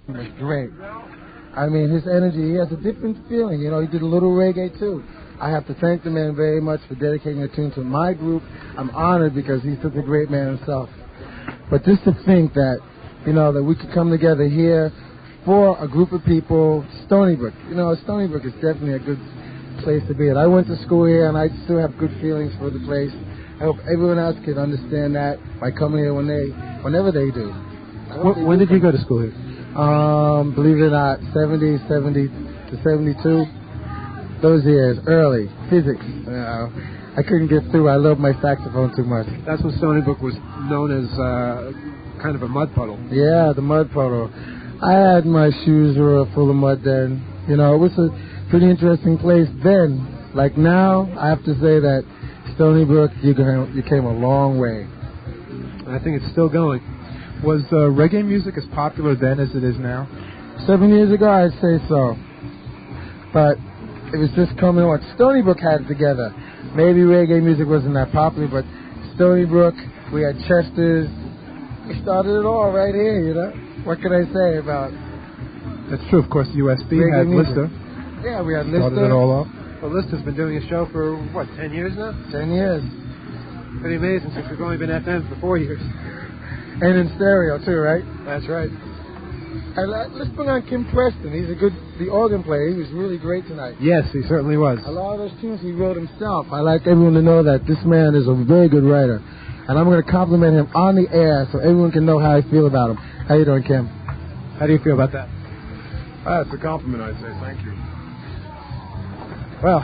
was great. I mean, his energy, he has a different feeling. You know, he did a little reggae, too. I have to thank the man very much for dedicating a tune to my group. I'm honored because he's such a great man himself. But just to think that, you know, that we could come together here for a group of people, Stony Brook. You know, Stony Brook is definitely a good place to be at. I went to school here, and I still have good feelings for the place. I hope everyone else can understand that by coming here whenever they do. When did you go to school here? Believe it or not, 70 to 72. Those years, early, physics. You know, I couldn't get through. I love my saxophone too much. That's when Stony Brook was known as kind of a mud puddle. Yeah, the mud puddle. I had my shoes were full of mud then. You know, it was a pretty interesting place then. Like now, I have to say that Stony Brook, you came a long way. I think it's still going. Was reggae music as popular then as it is now? 7 years ago, I'd say so. But it was just coming on. Stony Brook had it together. Maybe reggae music wasn't that popular, but Stony Brook, we had Chester's. We started it all right here, you know? What can I say about it? That's true. Of course, USB had Lister. Yeah, we had Lister. Started it all off. Well, Lister's been doing a show for, 10 years now? 10 years. Pretty amazing since we've only been FM for 4 years. And in stereo, too, right? That's right. Let's bring on Kim Preston. He's the organ player. He was really great tonight. Yes, he certainly was. A lot of those tunes he wrote himself. I like everyone to know that this man is a very good writer. And I'm going to compliment him on the air so everyone can know how I feel about him. How you doing, Kim? How do you feel about that? It's a compliment, I'd say. Thank you. Well,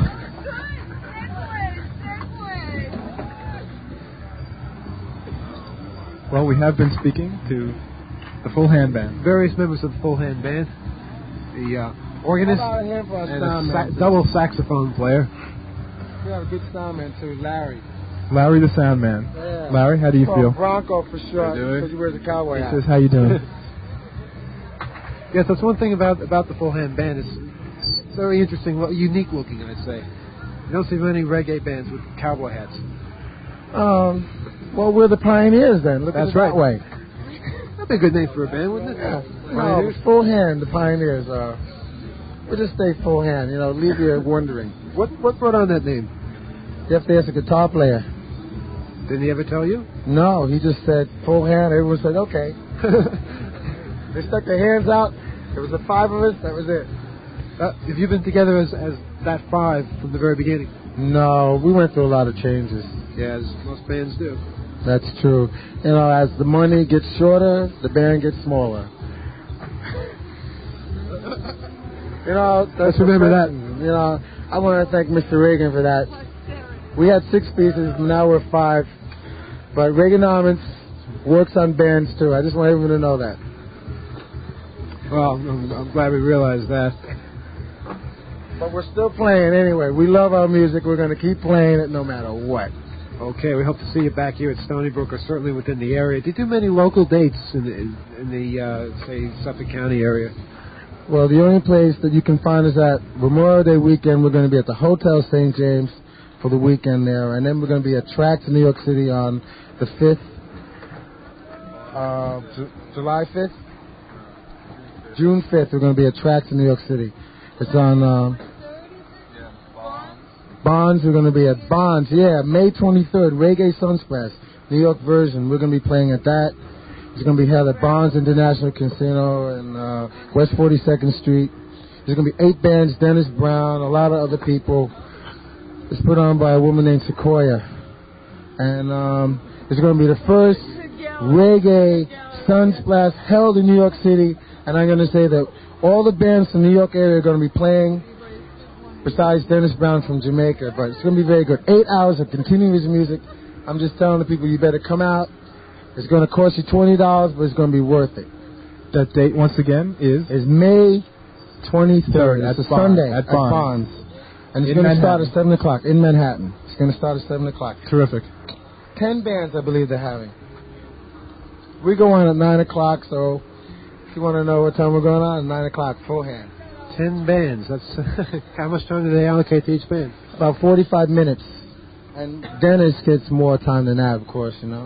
we have been speaking to the Full Hand Band. Various members of the Full Hand Band. The organist and a double saxophone player. We have a good sound man, too, Larry. Larry the Sound Man. Yeah. Larry, how do you feel? Bronco for sure, because he wears a cowboy hat. He says, how you doing? Yes, that's one thing about the Full Hand Band. It's very interesting, unique looking, I'd say. You don't see many reggae bands with cowboy hats. Well, we're the pioneers then. Look at it that way. That'd be a good name for a band, wouldn't it? Yeah. No, Full Hand, the pioneers. We'll just say Full Hand, leave you wondering. What brought on that name? You have to ask a guitar player. Didn't he ever tell you? No, he just said Full Hand. Everyone said, okay. They stuck their hands out. There was the 5 of us. That was it. Have you been together as that 5 from the very beginning? No, we went through a lot of changes. Yeah, as most bands do. That's true. As the money gets shorter, the band gets smaller. Let's remember that. I want to thank Mr. Reagan for that. We had 6 pieces, now we're 5. But Reaganomics works on bands too. I just want everyone to know that. Well, I'm glad we realized that. But we're still playing anyway. We love our music. We're going to keep playing it no matter what. Okay, we hope to see you back here at Stony Brook or certainly within the area. Do you do many local dates in the say, Suffolk County area? Well, the only place that you can find us at Memorial Day weekend, we're going to be at the Hotel St. James for the weekend there. And then we're going to be at Tracks in New York City on the 5th, July 5th? June 5th, we're going to be at Tracks in New York City. It's on Bonds. We're going to be at Bonds, May 23rd, Reggae Sunsplash, New York version. We're going to be playing at that. It's going to be held at Bonds International Casino in West 42nd Street. There's going to be 8 bands, Dennis Brown, a lot of other people. It's put on by a woman named Sequoia. And it's going to be the first reggae sunsplash held in New York City. And I'm going to say that all the bands from the New York area are going to be playing, besides Dennis Brown from Jamaica. But it's going to be very good. 8 hours of continuous music. I'm just telling the people, you better come out. It's going to cost you $20, but it's going to be worth it. That date, once again, is May 23rd. It's a Sunday at Bonds. And it's going to start at 7 o'clock in Manhattan. It's going to start at 7 o'clock. Terrific. 10 bands, I believe they're having. We go on at 9 o'clock, so if you want to know what time we're going on, at 9 o'clock, Full Hand. 10 bands. That's how much time do they allocate to each band? About 45 minutes. And Dennis gets more time than that, of course,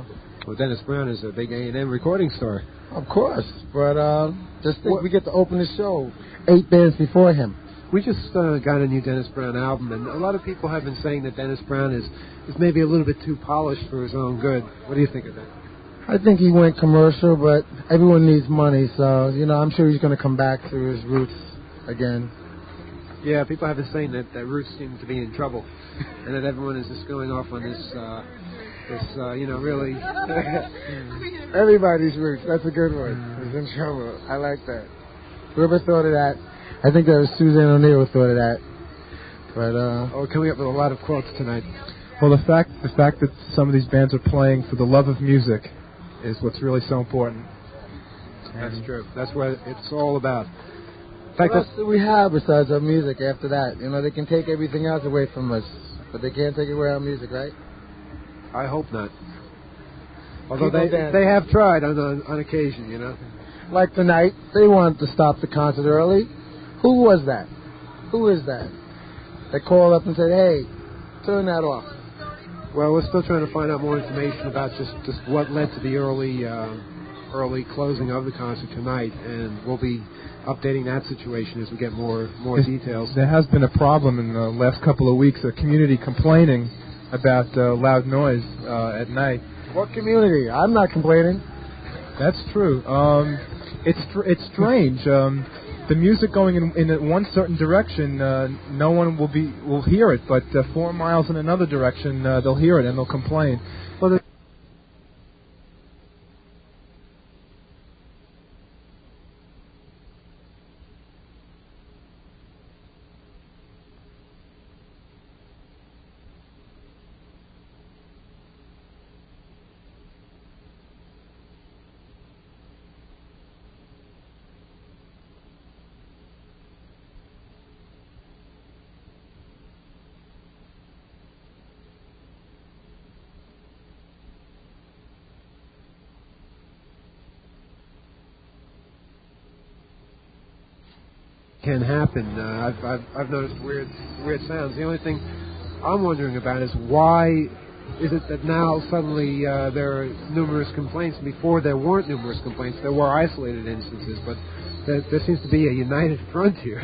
Well, Dennis Brown is a big A&M recording star. Of course, but just think we get to open the show 8 bands before him. We just got a new Dennis Brown album, and a lot of people have been saying that Dennis Brown is maybe a little bit too polished for his own good. What do you think of that? I think he went commercial, but everyone needs money, so, I'm sure he's going to come back to his roots again. Yeah, people have been saying that Roots seems to be in trouble, and that everyone is just going off on this really... Everybody's Roots, that's a good one. Is in trouble. I like that. Whoever thought of that, I think that was Suzanne O'Neill who thought of that. But, coming up with a lot of quotes tonight. Well, the fact that some of these bands are playing for the love of music is what's really so important. That's true. That's what it's all about. In fact, what else do we have besides our music after that? They can take everything else away from us, but they can't take away our music, right? I hope not. Although they have tried on occasion, Like tonight, they wanted to stop the concert early. Who was that? Who is that? They called up and said, hey, turn that off. Well, we're still trying to find out more information about just what led to the early closing of the concert tonight, and we'll be updating that situation as we get more details. There has been a problem in the last couple of weeks, a community complaining about loud noise at night. What community? I'm not complaining. That's true. It's strange. The music going in one certain direction, no one will hear it, but 4 miles in another direction, they'll hear it and they'll complain. Well, can happen. I've noticed weird sounds. The only thing I'm wondering about is why is it that now suddenly there are numerous complaints? Before there weren't numerous complaints. There were isolated instances, but there seems to be a united front here.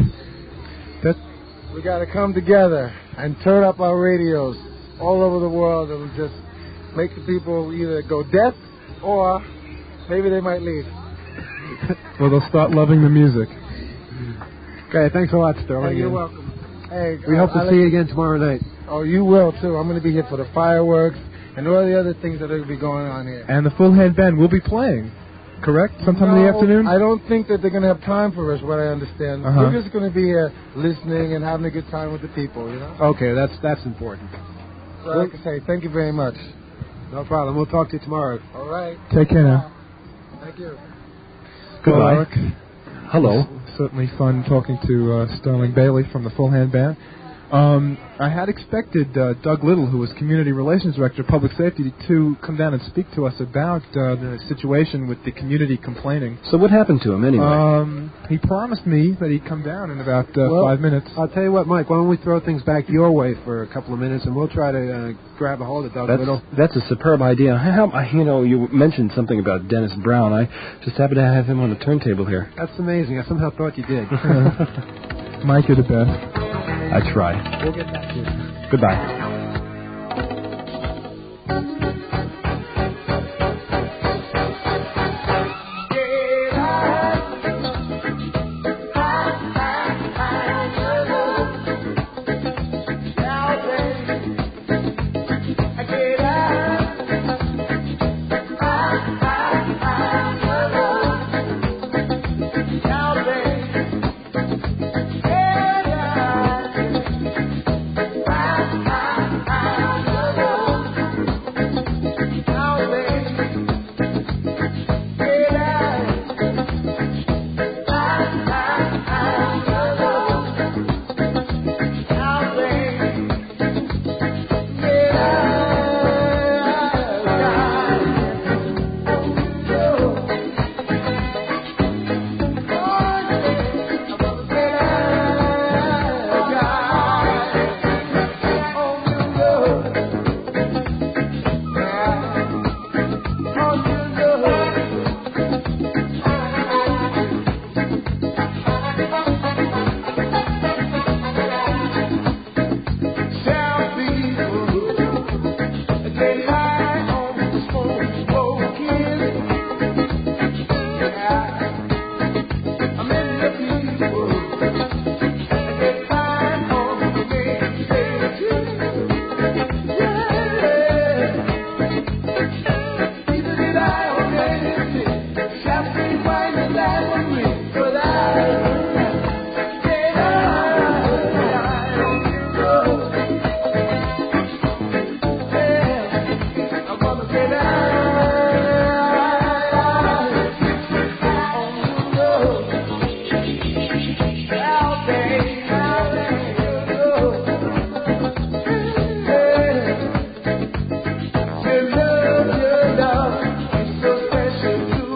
We got to come together and turn up our radios all over the world and just make the people either go deaf or maybe they might leave. Well, they'll start loving the music. Okay, thanks a lot, Sterling. Hey, you're welcome. Hey, we hope to see you again tomorrow night. Oh, you will, too. I'm going to be here for the fireworks and all the other things that are going to be going on here. And the Full Hand Band will be playing, correct? Sometime in the afternoon? I don't think that they're going to have time for us, what I understand. We're just going to be here listening and having a good time with the people, Okay, that's important. So like I say, thank you very much. No problem. We'll talk to you tomorrow. All right. Take care now. Thank you. Goodbye. Eric. Hello. Certainly fun talking to Sterling Bailey from the Full Hand Band. I had expected Doug Little, who was Community Relations Director of Public Safety, to come down and speak to us about the situation with the community complaining. So what happened to him anyway? He promised me that he'd come down in about 5 minutes. I'll tell you what, Mike, why don't we throw things back your way for a couple of minutes, and we'll try to grab a hold of Doug Little. That's a superb idea. You mentioned something about Dennis Brown. I just happen to have him on the turntable here. That's amazing. I somehow thought you did. Mike, you're the best. I try. We'll get back to you. Goodbye. Bye. Your love is so special to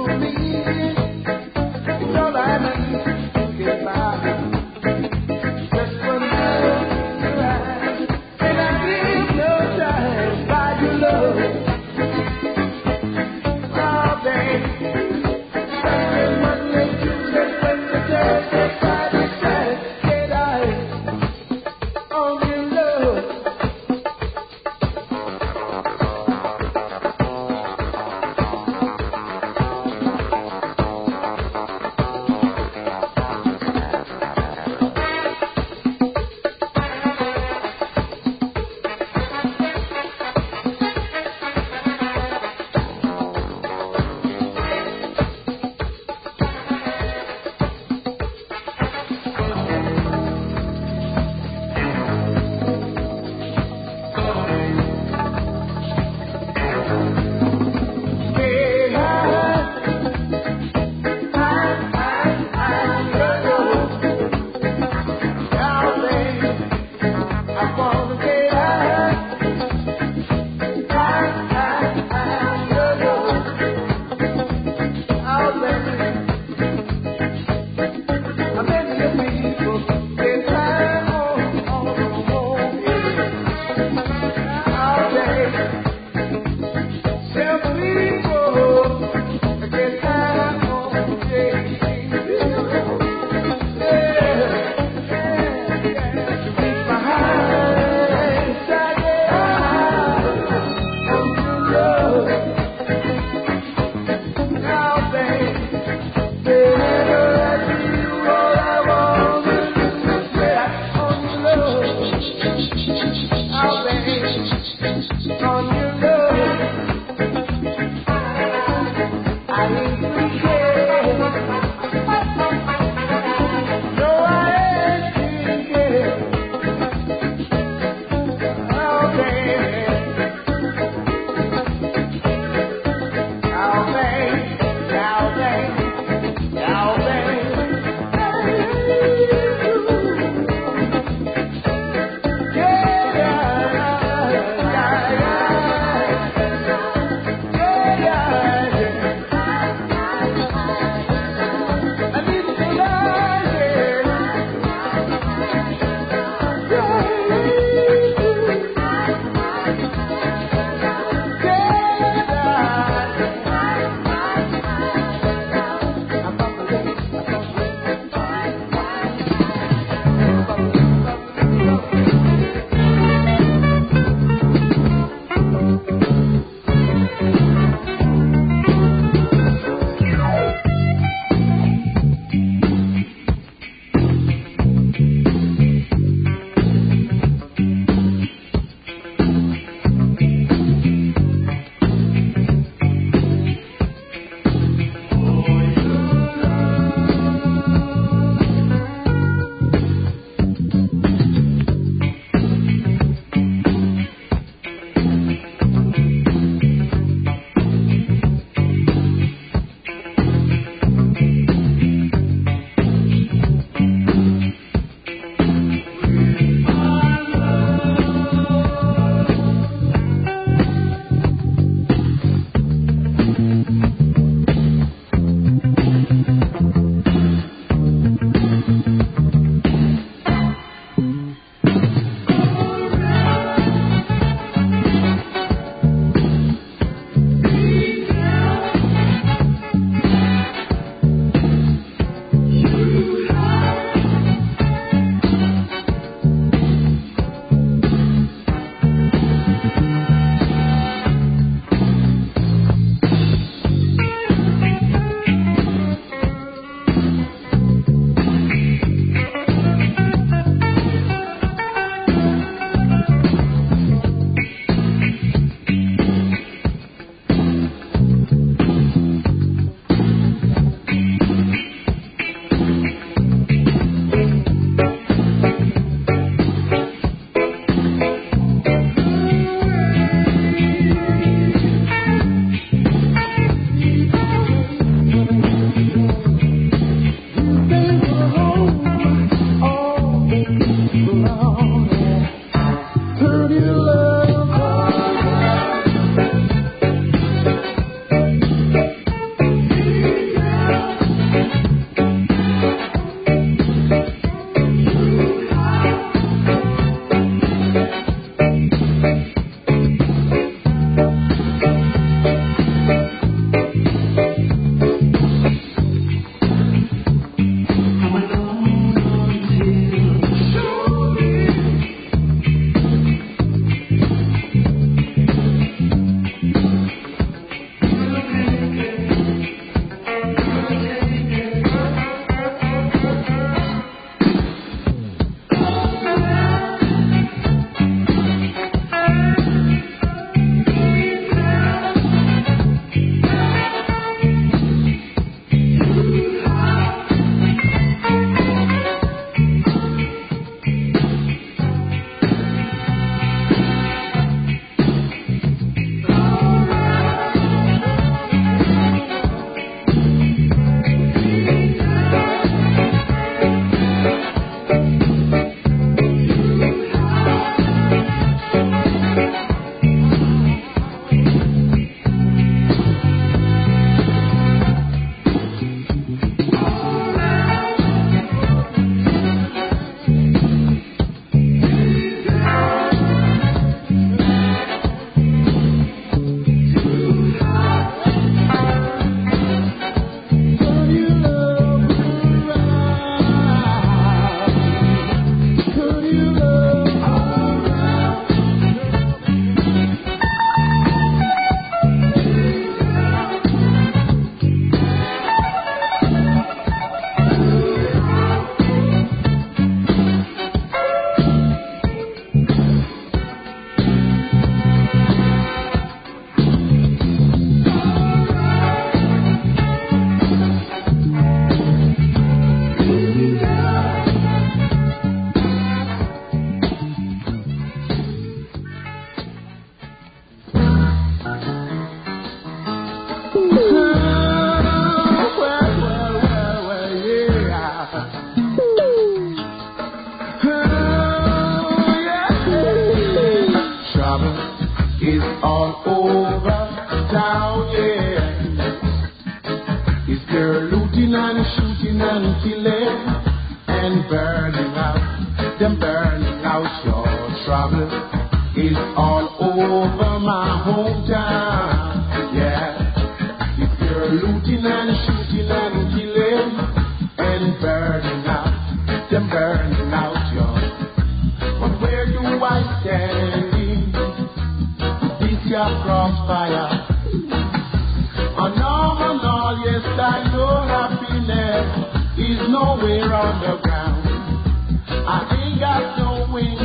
looting and killing and burning out. Them burning out your trouble is all over my hometown. Yeah, if you're looting and shooting and killing and burning out, them burning out your. But where do I stand in this your crossfire? Oh no, yes I know happiness is nowhere on the ground. I ain't got no wings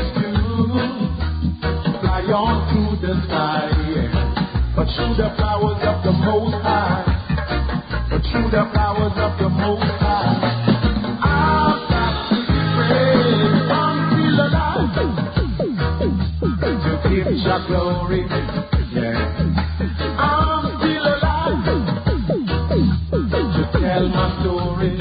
to fly on through the sky, yeah. But through the flowers of the Most High, but through the flowers of the Most High, I've got to pray until alive to give your glory, yeah. Tell my story.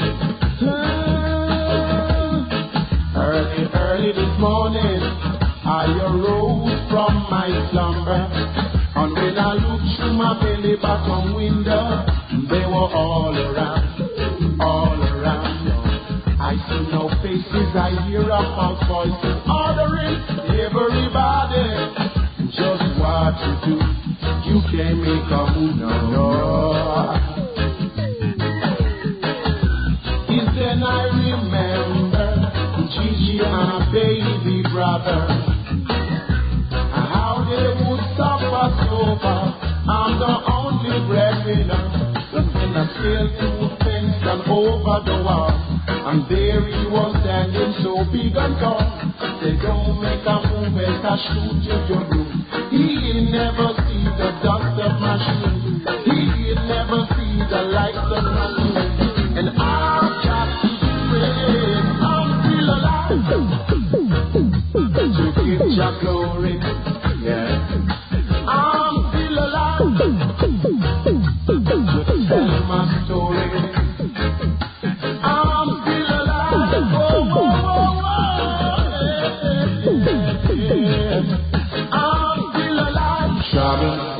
Early this morning, I arose from my slumber, and when I looked through my belly button window, they were all around, all around. I see no faces, I hear a house voices ordering everybody just what to do. You can't make a move, no. Then I remember Gigi and her baby brother, how they would suffer so far. I'm the only breadwinner, and I sailed through a fence and over the wall, and there he was standing so big and tall. They don't make a move as I shoot you your room. He'll never see the dust of my shoes. He'll never see the light of my shoes. And I've got I'm still alive to give your glory, yeah. I'm still alive to tell my story. I'm still alive, yeah. I'm still alive, Shabbat.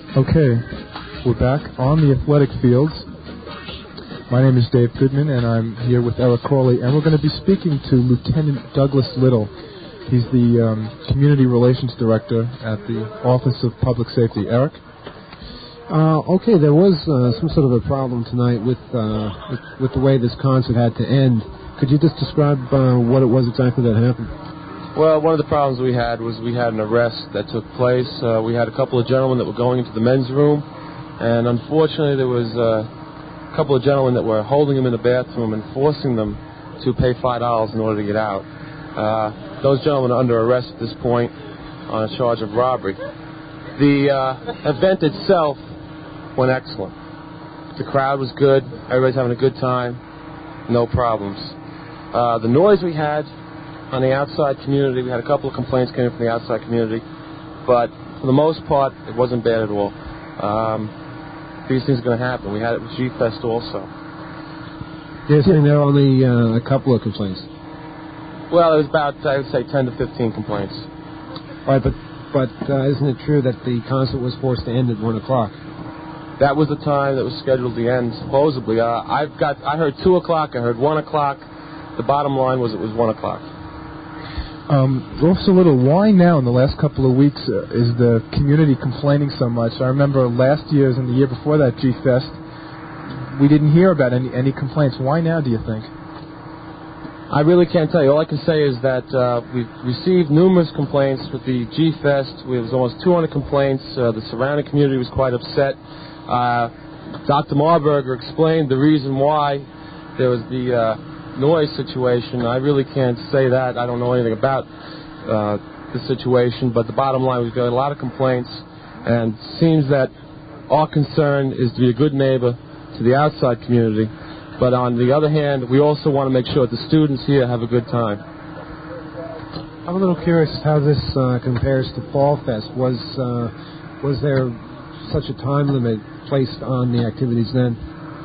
Okay, we're back on the athletic fields. My name is Dave Goodman, and I'm here with Eric Corley, and we're going to be speaking to Lieutenant Douglas Little. He's the Community Relations Director at the Office of Public Safety. Eric? Okay, there was some sort of a problem tonight with the way this concert had to end. Could you just describe what it was exactly that happened? Well, one of the problems we had was we had an arrest that took place. We had a couple of gentlemen that were going into the men's room, and unfortunately there was a couple of gentlemen that were holding them in the bathroom and forcing them to pay $5 in order to get out. Those gentlemen are under arrest at this point on a charge of robbery. The event itself went excellent. The crowd was good. Everybody's having a good time. No problems. The noise we had on the outside community, we had a couple of complaints coming from the outside community, but for the most part, it wasn't bad at all. These things are going to happen. We had it with G-Fest also. You're saying there are only a couple of complaints? Well, it was about, I would say, 10 to 15 complaints. Right, but isn't it true that the concert was forced to end at 1 o'clock? That was the time that was scheduled to end, supposedly. I heard 2 o'clock, I heard 1 o'clock. The bottom line was it was 1 o'clock. Officer Little, why now in the last couple of weeks is the community complaining so much? I remember last year's and the year before that G-Fest, we didn't hear about any complaints. Why now, do you think? I really can't tell you. All I can say is that we've received numerous complaints with the G-Fest. There was almost 200 complaints. The surrounding community was quite upset. Dr. Marburger explained the reason why there was the noise situation. I really can't say that. I don't know anything about the situation, but the bottom line, we've got a lot of complaints, and it seems that our concern is to be a good neighbor to the outside community. But on the other hand, we also want to make sure that the students here have a good time. I'm a little curious how this compares to Fall Fest. Was there such a time limit placed on the activities then?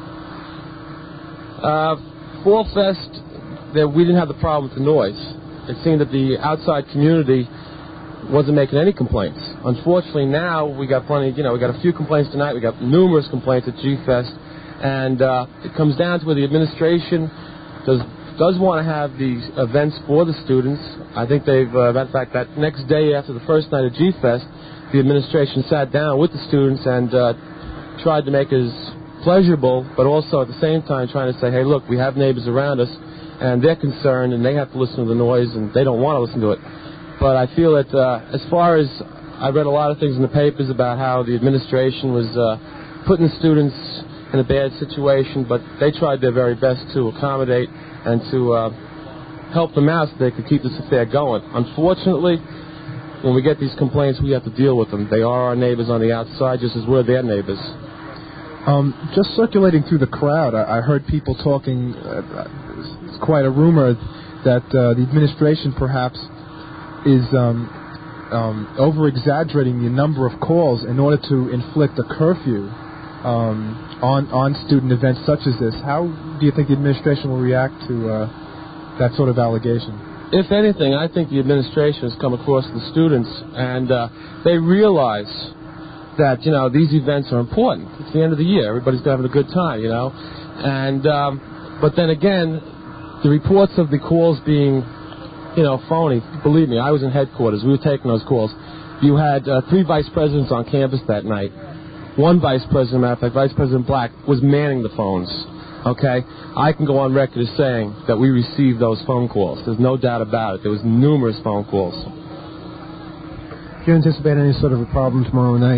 Fall Fest, we didn't have the problem with the noise. It seemed that the outside community wasn't making any complaints. Unfortunately, now we got plenty. We got a few complaints tonight. We got numerous complaints at G-Fest. And it comes down to where the administration does want to have these events for the students. I think they've, in fact, that next day after the first night of G-Fest, the administration sat down with the students and tried to make it as pleasurable, but also at the same time trying to say, hey, look, we have neighbors around us, and they're concerned, and they have to listen to the noise, and they don't want to listen to it. But I feel that as far as I read a lot of things in the papers about how the administration was putting the students in a bad situation, but they tried their very best to accommodate and to help them out so they could keep this affair going. Unfortunately, when we get these complaints, we have to deal with them. They are our neighbors on the outside, just as we're their neighbors. Just circulating through the crowd, I heard people talking, it's quite a rumor that the administration perhaps is over-exaggerating the number of calls in order to inflict a curfew on student events such as this. How do you think the administration will react to that sort of allegation? If anything, I think the administration has come across the students, and they realize that, these events are important. It's the end of the year. Everybody's having a good time, And, but then again, the reports of the calls being, phony, believe me, I was in headquarters. We were taking those calls. You had 3 vice presidents on campus that night. One vice president, matter of fact, Vice President Black, was manning the phones, okay? I can go on record as saying that we received those phone calls. There's no doubt about it. There was numerous phone calls. Do you anticipate any sort of a problem tomorrow night?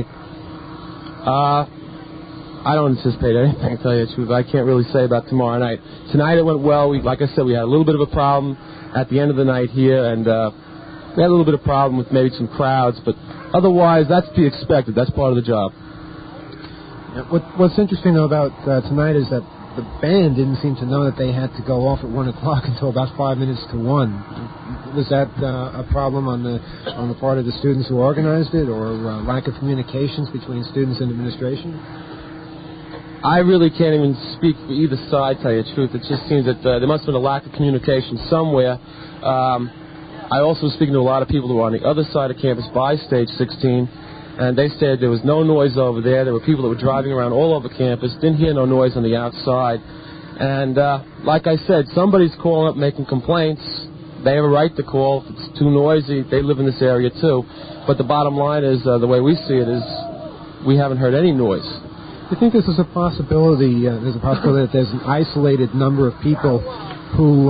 I don't anticipate anything, to tell you the truth. I can't really say about tomorrow night. Tonight it went well. Like I said, we had a little bit of a problem at the end of the night here, and we had a little bit of problem with maybe some crowds, but otherwise, that's to be expected. That's part of the job. What's interesting, though, about tonight is that the band didn't seem to know that they had to go off at 1 o'clock until about 5 minutes to 1. Was that a problem on the part of the students who organized it, or lack of communications between students and administration? I really can't even speak for either side, tell you the truth. It just seems that there must have been a lack of communication somewhere. I also was speaking to a lot of people who were on the other side of campus by Stage 16, And they said there was no noise over there. There were people that were driving around all over campus, didn't hear no noise on the outside. And like I said, somebody's calling up making complaints. They have a right to call. If it's too noisy, they live in this area too. But the bottom line is, the way we see it is, we haven't heard any noise. Do you think this is a possibility? There's a possibility that there's an isolated number of people who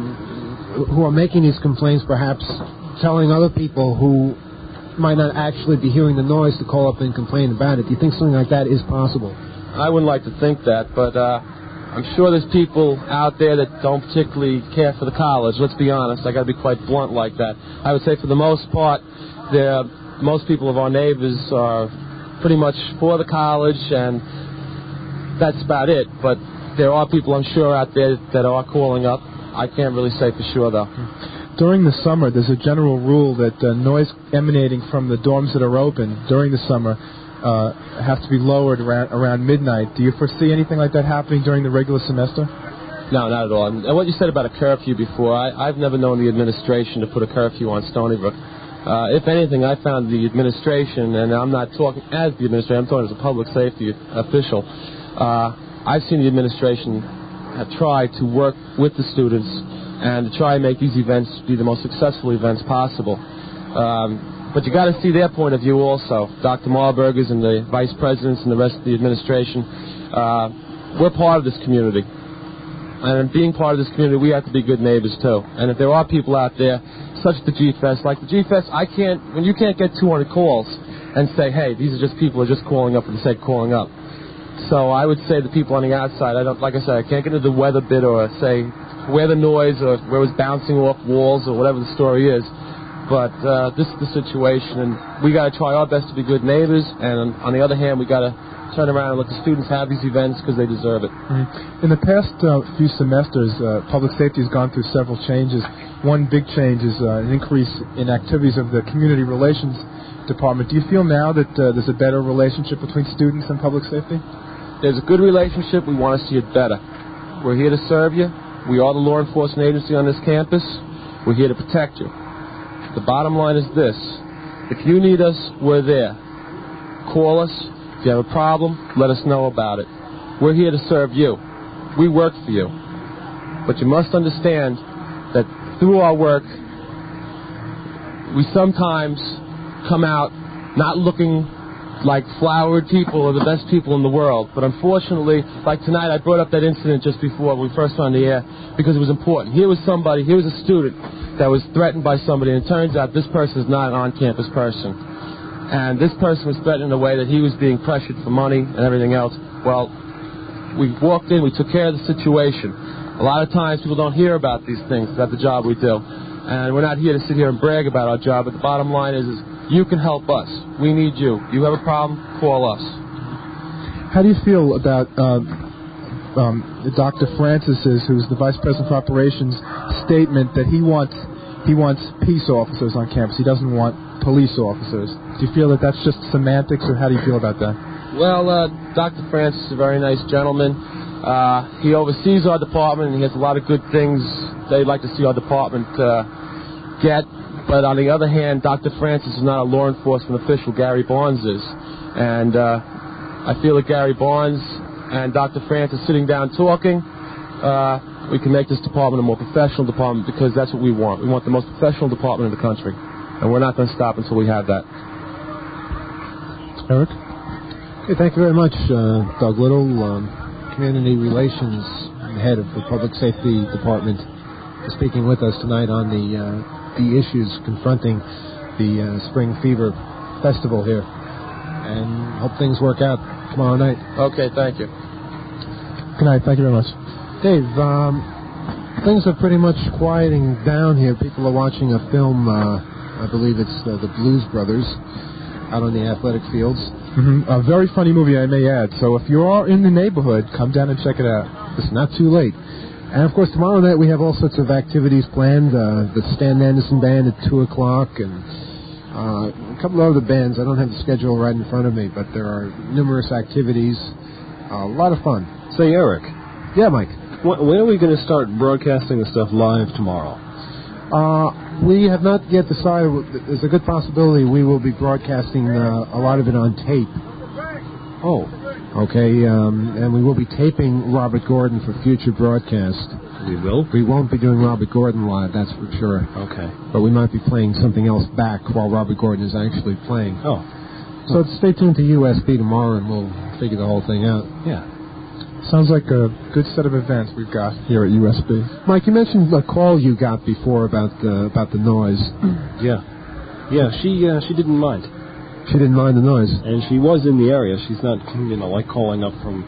are making these complaints, perhaps telling other people who might not actually be hearing the noise to call up and complain about it. Do you think something like that is possible? I wouldn't like to think that, but I'm sure there's people out there that don't particularly care for the college. Let's be honest. I got to be quite blunt like that. I would say for the most part, most people of our neighbors are pretty much for the college, and that's about it. But there are people, I'm sure, out there that are calling up. I can't really say for sure, though. During the summer, there's a general rule that noise emanating from the dorms that are open during the summer have to be lowered around midnight. Do you foresee anything like that happening during the regular semester? No, not at all. And what you said about a curfew before, I've never known the administration to put a curfew on Stony Brook. If anything, I found the administration, and I'm not talking as the administration, I'm talking as a public safety official, I've seen the administration have tried to work with the students and to try and make these events be the most successful events possible. But you got to see their point of view also. Dr. Marburgers and the vice presidents and the rest of the administration, we're part of this community. And being part of this community, we have to be good neighbors too. And if there are people out there, such as the G-Fest, like the G-Fest, when you can't get 200 calls and say, hey, these are just people who are just calling up for the sake of calling up. So I would say the people on the outside, like I said, I can't get into the weather bit or say where the noise or where it was bouncing off walls or whatever the story is. But this is the situation, and we got to try our best to be good neighbors. And on the other hand, we got to turn around and let the students have these events because they deserve it. Mm-hmm. In the past few semesters, public safety has gone through several changes. One big change is an increase in activities of the community relations department. Do you feel now that there's a better relationship between students and public safety? There's a good relationship. We want to see it better. We're here to serve you. We are the law enforcement agency on this campus. We're here to protect you. The bottom line is this. If you need us, we're there. Call us. If you have a problem, let us know about it. We're here to serve you. We work for you. But you must understand that through our work, we sometimes come out not looking like flowered people or the best people in the world. But unfortunately, like tonight, I brought up that incident just before we first went on the air because it was important. Here was a student that was threatened by somebody, and it turns out this person is not an on-campus person. And this person was threatened in a way that he was being pressured for money and everything else. Well, we walked in, we took care of the situation. A lot of times people don't hear about these things, about the job we do. And we're not here to sit here and brag about our job, but the bottom line is you can help us. We need you. You have a problem, call us. How do you feel about Dr. Francis's, who's the Vice President for Operations, statement that he wants peace officers on campus? He doesn't want police officers. Do you feel that that's just semantics, or how do you feel about that? Well, Dr. Francis is a very nice gentleman. He oversees our department, and he has a lot of good things they'd like to see our department get. But on the other hand, Dr. Francis is not a law enforcement official. Gary Barnes is. And I feel that Gary Barnes and Dr. Francis sitting down talking, we can make this department a more professional department because that's what we want. We want the most professional department in the country. And we're not going to stop until we have that. Eric? Okay, thank you very much, Doug Little, Community Relations Head of the Public Safety Department, for speaking with us tonight on the issues confronting the Spring Fever Festival here. And hope things work out tomorrow night. Okay, thank you. Good night. Thank you very much. Dave, things are pretty much quieting down here. People are watching a film, I believe it's the Blues Brothers, out on the athletic fields. Mm-hmm. A very funny movie, I may add. So if you are in the neighborhood, come down and check it out. It's not too late. And, of course, tomorrow night we have all sorts of activities planned. The Stan Anderson Band at 2 o'clock and a couple of other bands. I don't have the schedule right in front of me, but there are numerous activities. A lot of fun. Say, Eric. Yeah, Mike. When are we going to start broadcasting the stuff live tomorrow? we have not yet decided. There's a good possibility we will be broadcasting a lot of it on tape. Oh. Okay, and we will be taping Robert Gordon for future broadcast. We will? We won't be doing Robert Gordon live, that's for sure. Okay. But we might be playing something else back while Robert Gordon is actually playing. Oh. So stay tuned to USB tomorrow, and we'll figure the whole thing out. Yeah. Sounds like a good set of events we've got here at USB. Mike, you mentioned a call you got before about the noise. Yeah. Yeah, she didn't mind. She didn't mind the noise. And she was in the area. She's not, like calling up from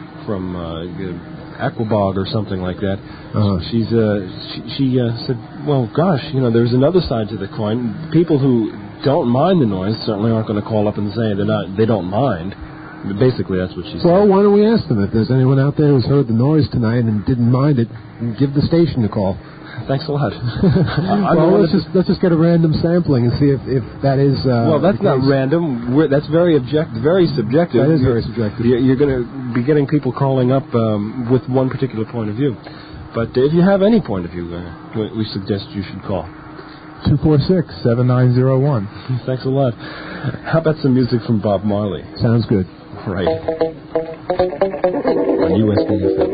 Aquabog or something like that. She said, well, gosh, there's another side to the coin. People who don't mind the noise certainly aren't going to call up and say they don't mind. Basically, that's what she said. Well, why don't we ask them if there's anyone out there who's heard the noise tonight and didn't mind it, and give the station a call. Thanks a lot. Well, let's just get a random sampling and see if that is. Well, that's not random. That's very very subjective. That is very subjective. You're going to be getting people calling up with one particular point of view. But if you have any point of view, we suggest you should call. 246-7901. Thanks a lot. How about some music from Bob Marley? Sounds good. Right. On USB FM.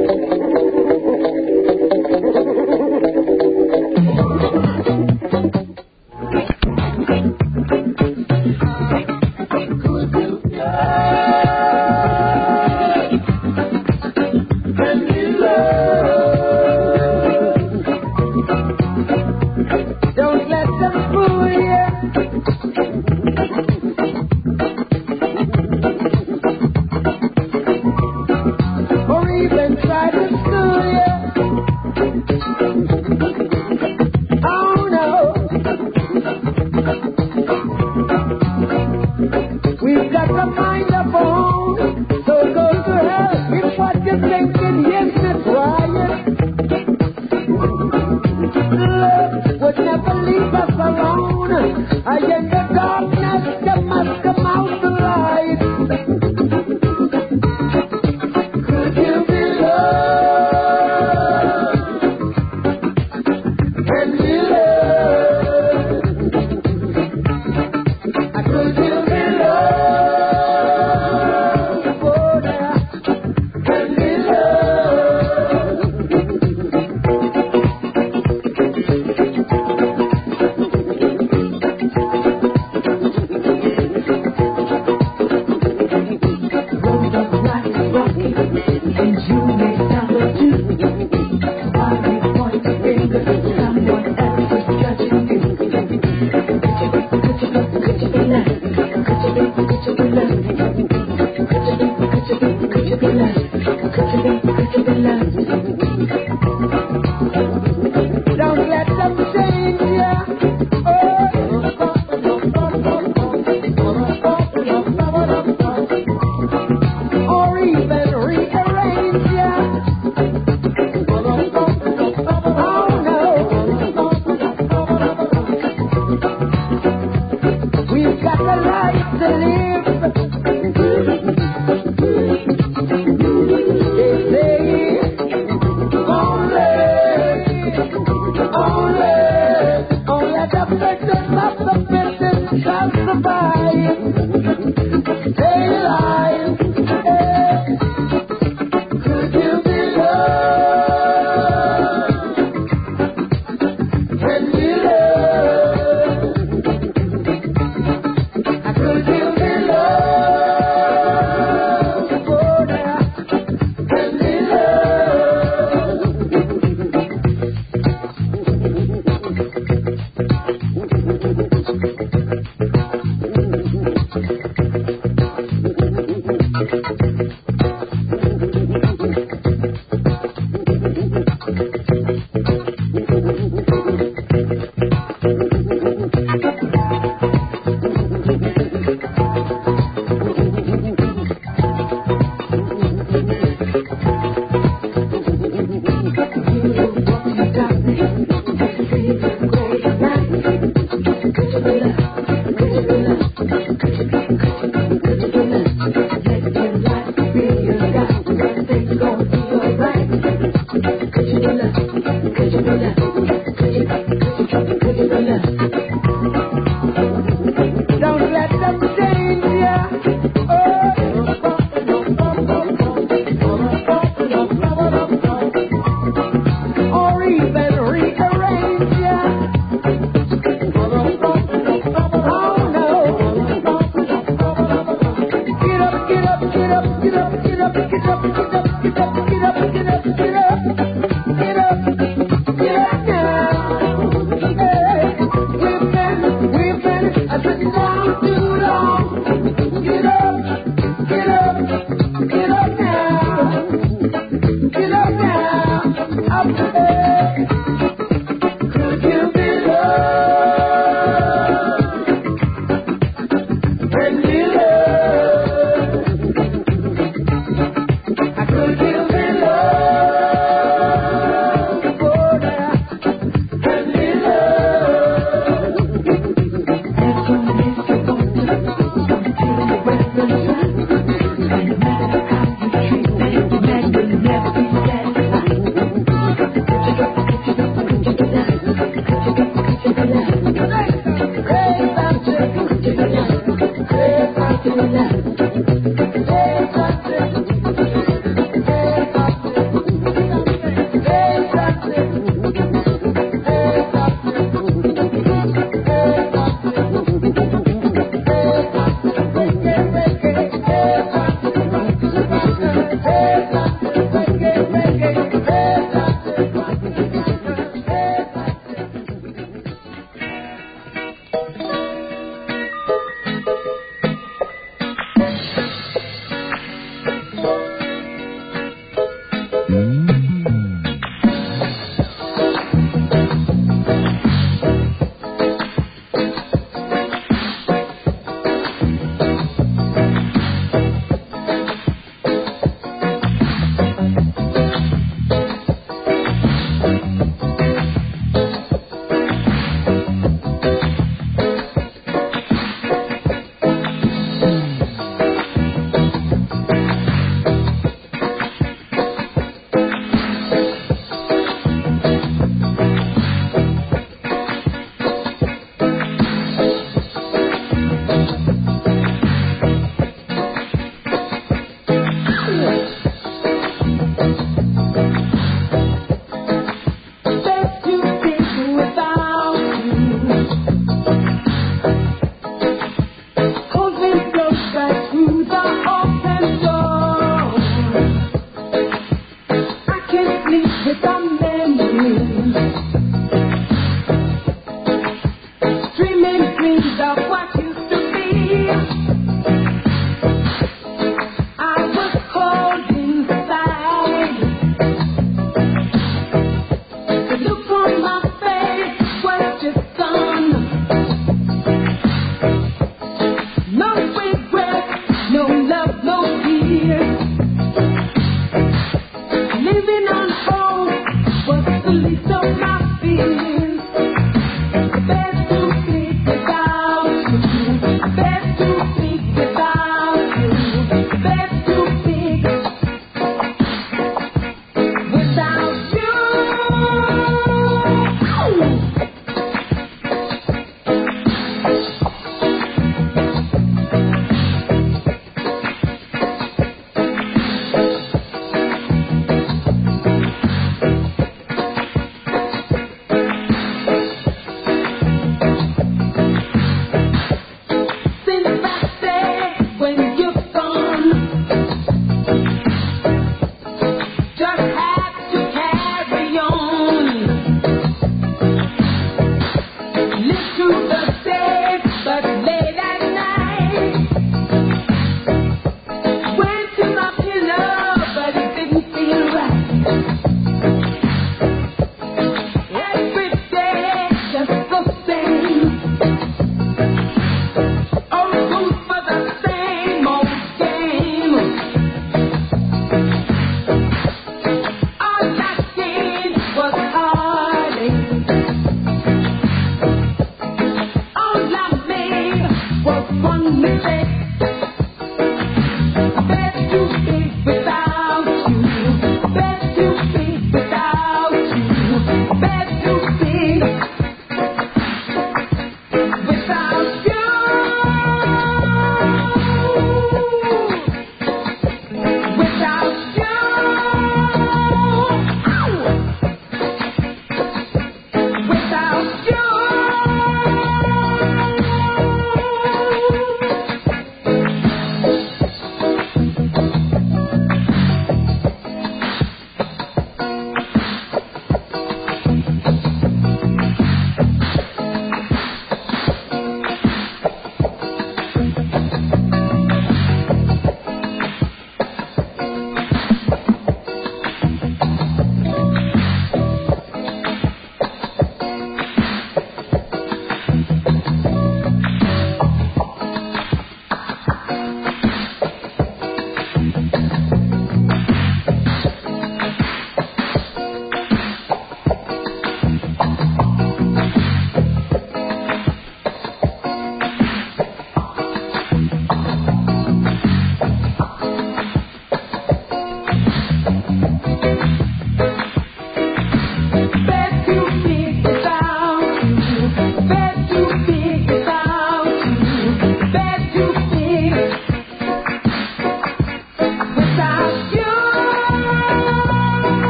Could you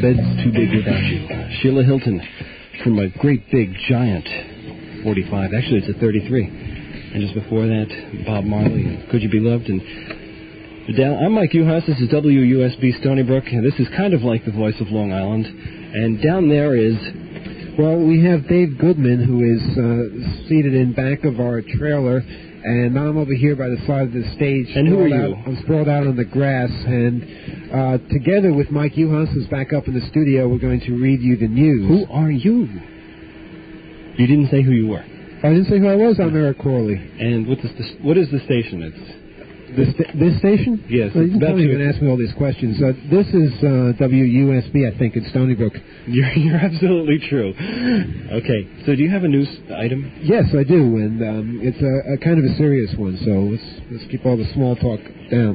bed's too big without you. Sheila Hilton from a great big giant 45. Actually, it's a 33. And just before that, Bob Marley and Could You Be Loved? And I'm Mike Uhas. This is WUSB Stony Brook. And this is kind of like the voice of Long Island. And down there is... Well, we have Dave Goodman, who is seated in back of our trailer, and I'm over here by the side of the stage. And who are you? I'm sprawled out on the grass, and together with Mike Uhas, who's back up in the studio, we're going to read you the news. Who are you? You didn't say who you were. I didn't say who I was. I'm Eric Corley. And what is the station? It's this station? Yes. Well, you can even ask me all these questions. This is WUSB, I think, in Stony Brook. You're absolutely true. Okay. So do you have a news item? Yes, I do, and it's a kind of a serious one. So let's keep all the small talk down.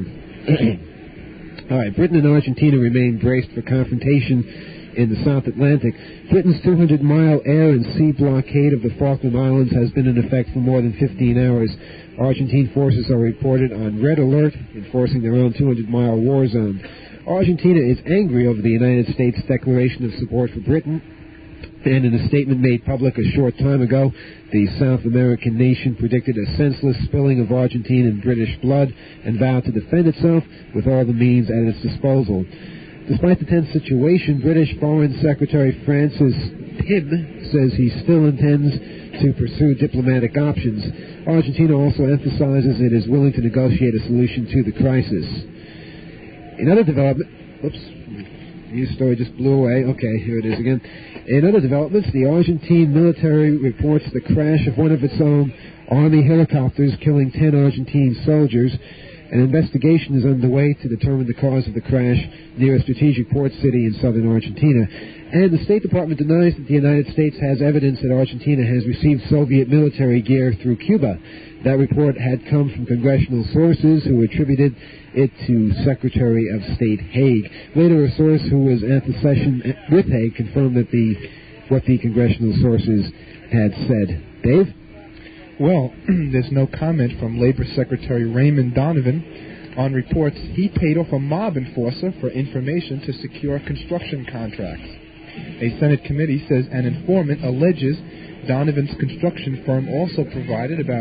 All right. Britain and Argentina remain braced for confrontation in the South Atlantic. Britain's 200-mile air and sea blockade of the Falkland Islands has been in effect for more than 15 hours. Argentine forces are reported on red alert, enforcing their own 200-mile war zone. Argentina is angry over the United States' declaration of support for Britain, and in a statement made public a short time ago, the South American nation predicted a senseless spilling of Argentine and British blood and vowed to defend itself with all the means at its disposal. Despite the tense situation, British Foreign Secretary Francis Pym says he still intends to pursue diplomatic options. Argentina also emphasizes it is willing to negotiate a solution to the crisis. In other development... Oops. The news story just blew away. Okay, here it is again. In other developments, the Argentine military reports the crash of one of its own army helicopters, killing 10 Argentine soldiers. An investigation is underway to determine the cause of the crash near a strategic port city in southern Argentina. And the State Department denies that the United States has evidence that Argentina has received Soviet military gear through Cuba. That report had come from congressional sources who attributed it to Secretary of State Haig. Later, a source who was at the session with Haig confirmed that what the congressional sources had said. Dave? Well, there's no comment from Labor Secretary Raymond Donovan on reports he paid off a mob enforcer for information to secure construction contracts. A Senate committee says an informant alleges Donovan's construction firm also provided about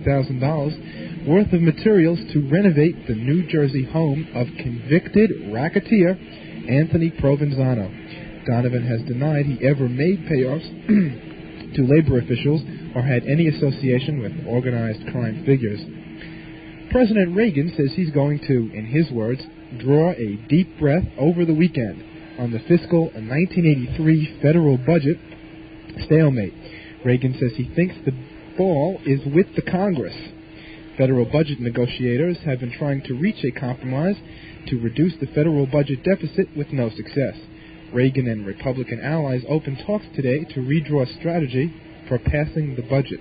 $50,000 worth of materials to renovate the New Jersey home of convicted racketeer Anthony Provenzano. Donovan has denied he ever made payoffs to labor officials or had any association with organized crime figures. President Reagan says he's going to, in his words, draw a deep breath over the weekend on the fiscal 1983 federal budget stalemate. Reagan says he thinks the ball is with the Congress. Federal budget negotiators have been trying to reach a compromise to reduce the federal budget deficit with no success. Reagan and Republican allies opened talks today to redraw strategy for passing the budget.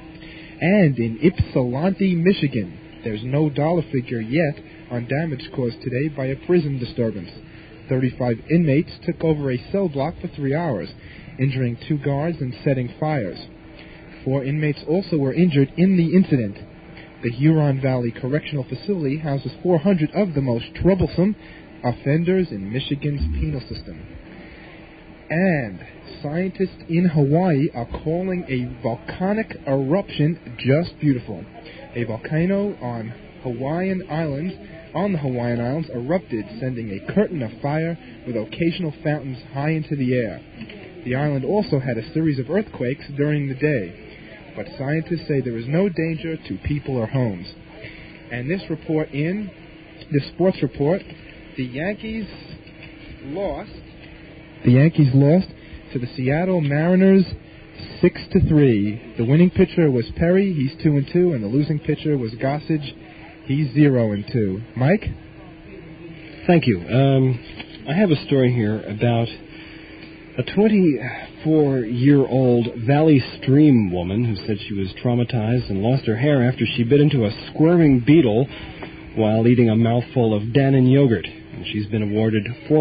And in Ypsilanti, Michigan, there's no dollar figure yet on damage caused today by a prison disturbance. 35 inmates took over a cell block for 3 hours, injuring 2 guards and setting fires. 4 inmates also were injured in the incident. The Huron Valley Correctional Facility houses 400 of the most troublesome offenders in Michigan's penal system. And scientists in Hawaii are calling a volcanic eruption just beautiful. A volcano on the Hawaiian Islands erupted, sending a curtain of fire with occasional fountains high into the air. The island also had a series of earthquakes during the day, but scientists say there is no danger to people or homes. And this report in the sports report, the Yankees lost to the Seattle Mariners 6-3. The winning pitcher was Perry, he's 2-2, and the losing pitcher was Gossage, he's 0-2. Mike? Thank you. I have a story here about a 24-year-old Valley Stream woman who said she was traumatized and lost her hair after she bit into a squirming beetle while eating a mouthful of Dannon yogurt. And she's been awarded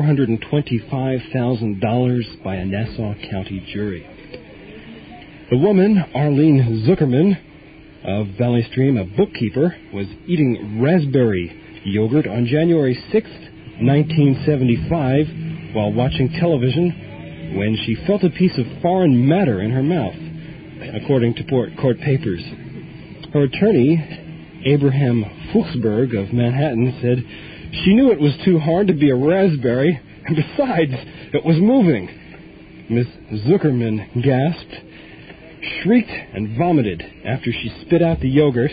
$425,000 by a Nassau County jury. The woman, Arlene Zuckerman of Valley Stream, a bookkeeper, was eating raspberry yogurt on January 6th, 1975, while watching television when she felt a piece of foreign matter in her mouth, according to court papers. Her attorney, Abraham Fuchsberg of Manhattan, said she knew it was too hard to be a raspberry, and besides, it was moving. Miss Zuckerman gasped, shrieked, and vomited after she spit out the yogurt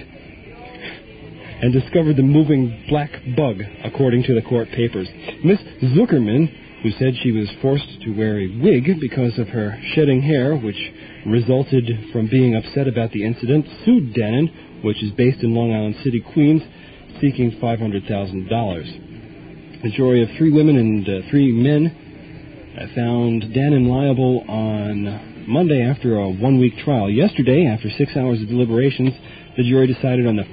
and discovered the moving black bug, according to the court papers. Miss Zuckerman, who said she was forced to wear a wig because of her shedding hair, which resulted from being upset about the incident, sued Dannon, which is based in Long Island City, Queens, seeking $500,000. A jury of 3 women and 3 men found Dannon liable on Monday after a 1-week trial. Yesterday, after 6 hours of deliberations, the jury decided on the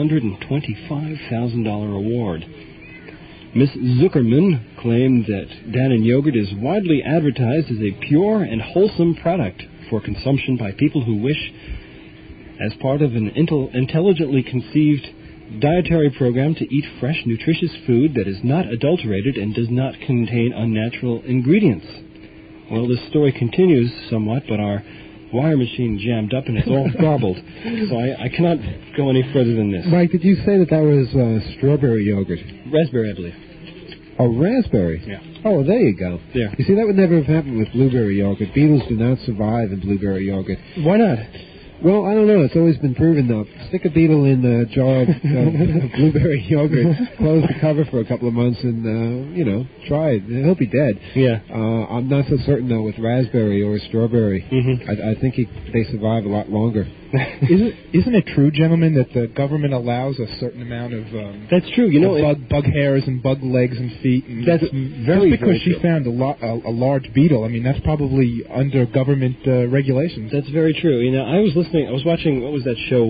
$425,000 award. Miss Zuckerman claimed that Dannon yogurt is widely advertised as a pure and wholesome product for consumption by people who wish, as part of an intelligently conceived dietary program, to eat fresh, nutritious food that is not adulterated and does not contain unnatural ingredients. Well, this story continues somewhat, but our wire machine jammed up and it's all garbled, so I cannot go any further than this. Mike, did you say that was strawberry yogurt? Raspberry, I believe. Oh, raspberry? Yeah. Oh, there you go. There. You see, that would never have happened with blueberry yogurt. Beetles do not survive in blueberry yogurt. Why not? Well, I don't know. It's always been proven, though. Stick a beetle in a jar of blueberry yogurt, close the cover for a couple of months, and, try it. He'll be dead. Yeah. I'm not so certain, though, with raspberry or strawberry. Mm-hmm. I think they survive a lot longer. Isn't it true, gentlemen, that the government allows a certain amount of that's true. bug hairs and bug legs and feet? And that's very, just because very true. she found a large beetle, I mean, that's probably under government regulations. That's very true. I was watching, what was that show?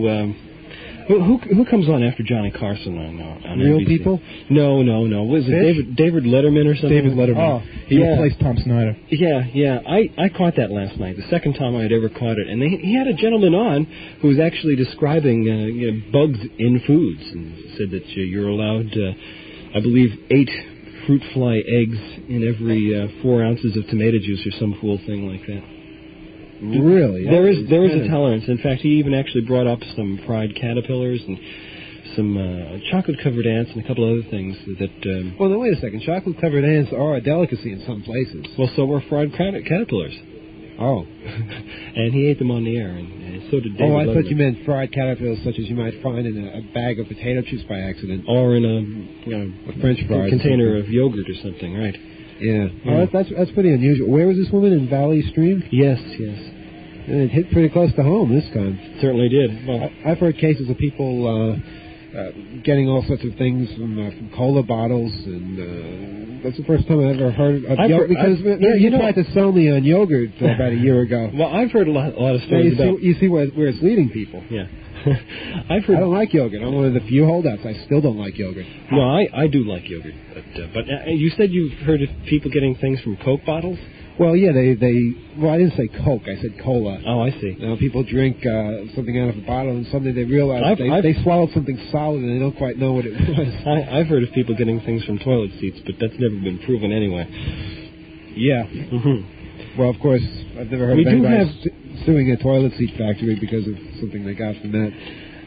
Who comes on after Johnny Carson on Real NBC? People? No. Was it David Letterman or something? David Letterman. Oh, he replaced Tom Snyder. Yeah. I caught that last night, the second time I had ever caught it. And he had a gentleman on who was actually describing bugs in foods, and said that you're allowed, I believe, 8 fruit fly eggs in every 4 ounces of tomato juice or some fool thing like that. Really? There is a tolerance. In fact, he even actually brought up some fried caterpillars and some chocolate-covered ants and a couple other things that... Well, now, wait a second. Chocolate-covered ants are a delicacy in some places. Well, so were fried caterpillars. Oh. And he ate them on the air, and so did David I Letterman. thought you meant fried caterpillars such as you might find in a bag of potato chips by accident. Or in a French fries. container of yogurt or something, right? Yeah. Oh, that's pretty unusual. Where was this woman, in Valley Stream? Yes. And it hit pretty close to home this time. Certainly did. Well, I've heard cases of people getting all sorts of things from cola bottles, and that's the first time I ever heard of yogurt. Because you tried to sell me on yogurt about a year ago. Well, I've heard a lot of stories about... You see where it's leading people. Yeah. I don't like yogurt. I'm one of the few holdouts. I still don't like yogurt. No, I do like yogurt. But you said you've heard of people getting things from Coke bottles? Well, yeah, I didn't say Coke. I said cola. Oh, I see. People drink something out of a bottle, and suddenly they realize they swallowed something solid, and they don't quite know what it was. I've heard of people getting things from toilet seats, but that's never been proven anyway. Yeah. Mm-hmm. Well, of course, I've never heard of anybody suing a toilet seat factory because of something they got from that.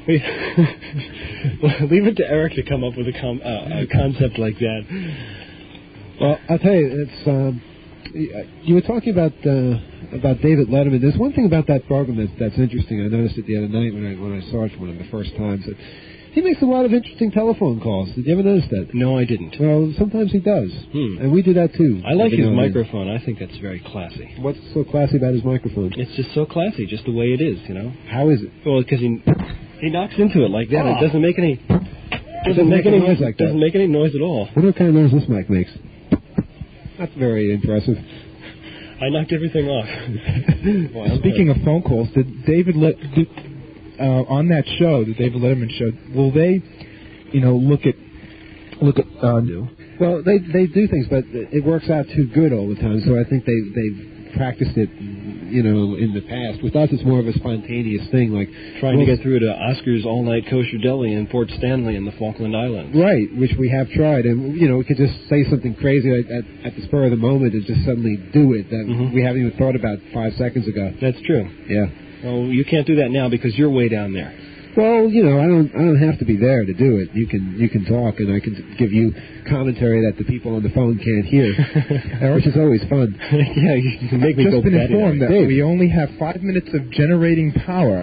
Well, leave it to Eric to come up with a concept like that. Well, I'll tell you, it's... you were talking about David Letterman. There's one thing about that program that's interesting. I noticed it the other night when I saw it for one of the first times. That he makes a lot of interesting telephone calls. Did you ever notice that? No, I didn't. Well, sometimes he does. And we do that too. I like his microphone. I think that's very classy. What's so classy about his microphone? It's just so classy, just the way it is, How is it? Well, because he knocks into it like that. Oh. It doesn't make any... Doesn't make any noise like that. Doesn't make any noise at all. I wonder what kind of noise this mic makes. That's very impressive. I knocked everything off. Speaking of phone calls, did David on that show, the David Letterman show, will they, look at Well, they do things, but it works out too good all the time. So I think they've practiced it in the past. With us, it's more of a spontaneous thing, like trying to get through to Oscar's all-night kosher deli in Port Stanley in the Falkland Islands. Right, which we have tried, and we could just say something crazy at the spur of the moment and just suddenly do it that we haven't even thought about 5 seconds ago. That's true. Yeah. Well, you can't do that now because you're way down there. Well, I don't have to be there to do it. You can talk, and I can give you commentary that the people on the phone can't hear, which is always fun. Yeah, you can make me go I've just been informed that we only have 5 minutes of generating power.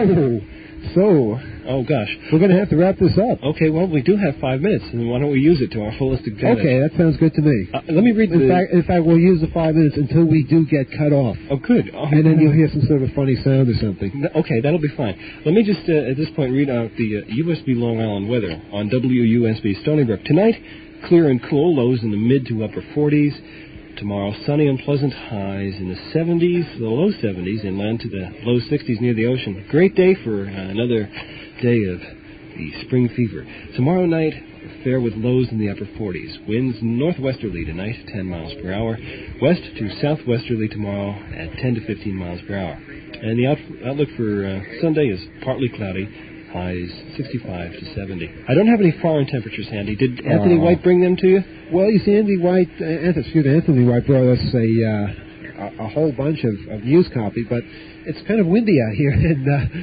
Oh gosh, we're going to have to wrap this up. Okay, well, we do have 5 minutes, and why don't we use it to our fullest advantage? Okay, that sounds good to me. Let me read in fact, we'll use the 5 minutes until we do get cut off. Oh, good. And then you'll hear some sort of funny sound or something. Okay, that'll be fine. Let me just, at this point, read out the USB Long Island weather on WUSB Stony Brook. Tonight, clear and cool, lows in the mid to upper 40s. Tomorrow, sunny and pleasant, highs in the 70s, the low 70s, inland to the low 60s near the ocean. Great day for another day of the spring fever. Tomorrow night, fair with lows in the upper 40s. Winds northwesterly tonight, 10 miles per hour. West to southwesterly tomorrow at 10 to 15 miles per hour. And the outlook for Sunday is partly cloudy. Highs 65 to 70. I don't have any foreign temperatures handy. Did Anthony White bring them to you? Well, you see, Anthony White brought us a whole bunch of news copy, but it's kind of windy out here, and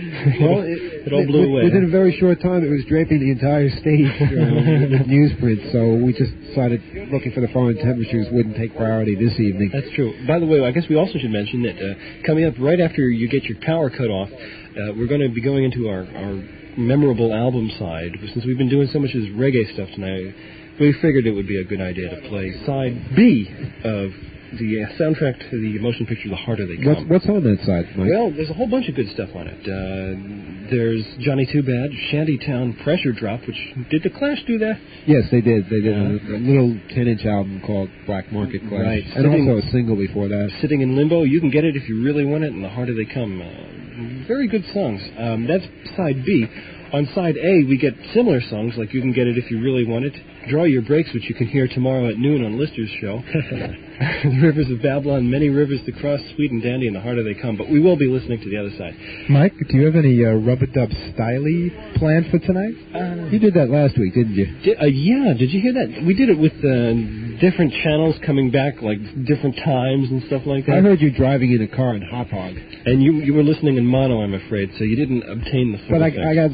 it all blew away. Within a very short time, it was draping the entire stage with newsprint. So we just decided looking for the foreign temperatures wouldn't take priority this evening. That's true. By the way, I guess we also should mention that coming up right after you get your power cut off, we're going to be going into our memorable album side. Since we've been doing so much of this reggae stuff tonight, we figured it would be a good idea to play side B of the soundtrack to the motion picture The Harder They Come. What's on that side, Mike? Well, there's a whole bunch of good stuff on it. There's Johnny Too Bad, Shantytown Pressure Drop, which, did the Clash do that? Yes, they did. They did a little 10-inch album called Black Market Clash. Right. And also a single before that. Sitting in Limbo, You Can Get It If You Really Want It, and The Harder They Come. Very good songs. That's side B. On side A, we get similar songs like You Can Get It If You Really Want It, Draw Your Brakes, which you can hear tomorrow at noon on Lister's show, The Rivers of Babylon, Many Rivers to Cross, Sweet and Dandy, and The Harder They Come. But we will be listening to the other side. Mike, do you have any rub-a-dub style planned for tonight? You did that last week, didn't you? Yeah, did you hear that? We did it with different channels coming back, like different times and stuff like that. I heard you driving in a car in Hop Hog. And you were listening in mono, I'm afraid, so you didn't obtain the full effect. I got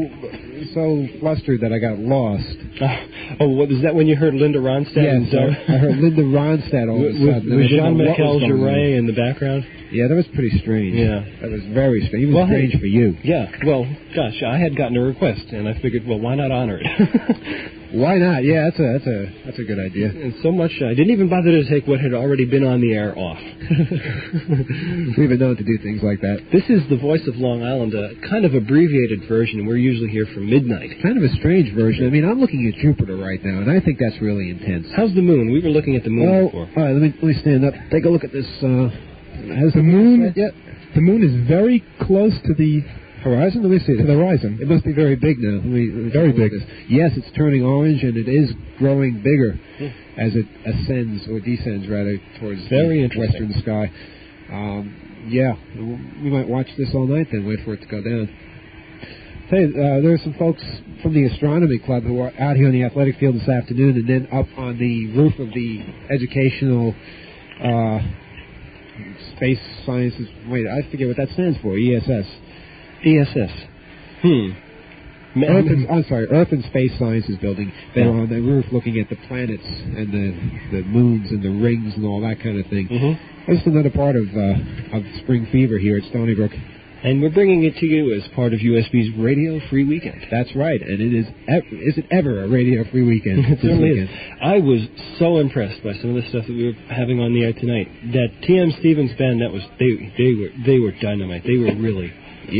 so flustered that I got lost. What was that when you heard Linda Ronstadt? Yes, I heard Linda Ronstadt all of a sudden. With Jean-Michel Jarre in the background? Yeah, that was pretty strange. Yeah. That was very strange. It was strange for you. Yeah, well, gosh, I had gotten a request, and I figured, well, why not honor it? Why not? Yeah, that's a good idea. And so much, I didn't even bother to take what had already been on the air off. We've been known to do things like that. This is the Voice of Long Island, a kind of abbreviated version. We're usually here from midnight. Kind of a strange version. I mean, I'm looking at Jupiter right now, and I think that's really intense. How's the moon? We were looking at the moon before. All right, let me stand up. Take a look at this. Has the moon yet? The moon is very close to the horizon. Let me see. To the horizon. It must be very big now. Very big. Yes, it's turning orange, and it is growing bigger as it ascends or descends rather towards the western sky. Yeah, we might watch this all night then. Wait for it to go down. Hey, there are some folks from the Astronomy Club who are out here on the athletic field this afternoon, and then up on the roof of the educational space sciences. Wait, I forget what that stands for. ESS. Earth and Space Sciences Building. They're on the roof looking at the planets and the moons and the rings and all that kind of thing. That's another part of spring fever here at Stony Brook. And we're bringing it to you as part of USB's Radio Free Weekend. That's right, and is it ever a Radio Free Weekend? It certainly is. I was so impressed by some of the stuff that we were having on the air tonight. That T.M. Stevens band, they were dynamite. They were really,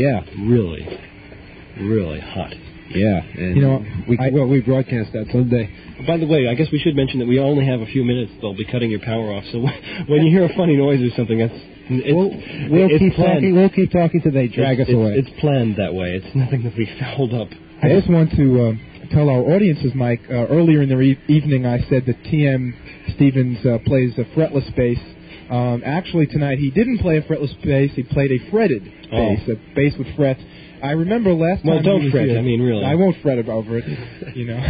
really hot. Yeah, and we broadcast that Sunday. By the way, I guess we should mention that we only have a few minutes. They'll be cutting your power off. So when you hear a funny noise or something, we'll keep talking. We'll keep talking till they drag us away. It's planned that way. It's nothing that we hold up. I just want to tell our audiences, Mike. Earlier in the evening, I said that T.M. Stevens plays a fretless bass. Actually, tonight he didn't play a fretless bass. He played a fretted bass, a bass with frets. I remember last time. Well, don't he was fret. Here, I mean, really. I won't fret over it, you know.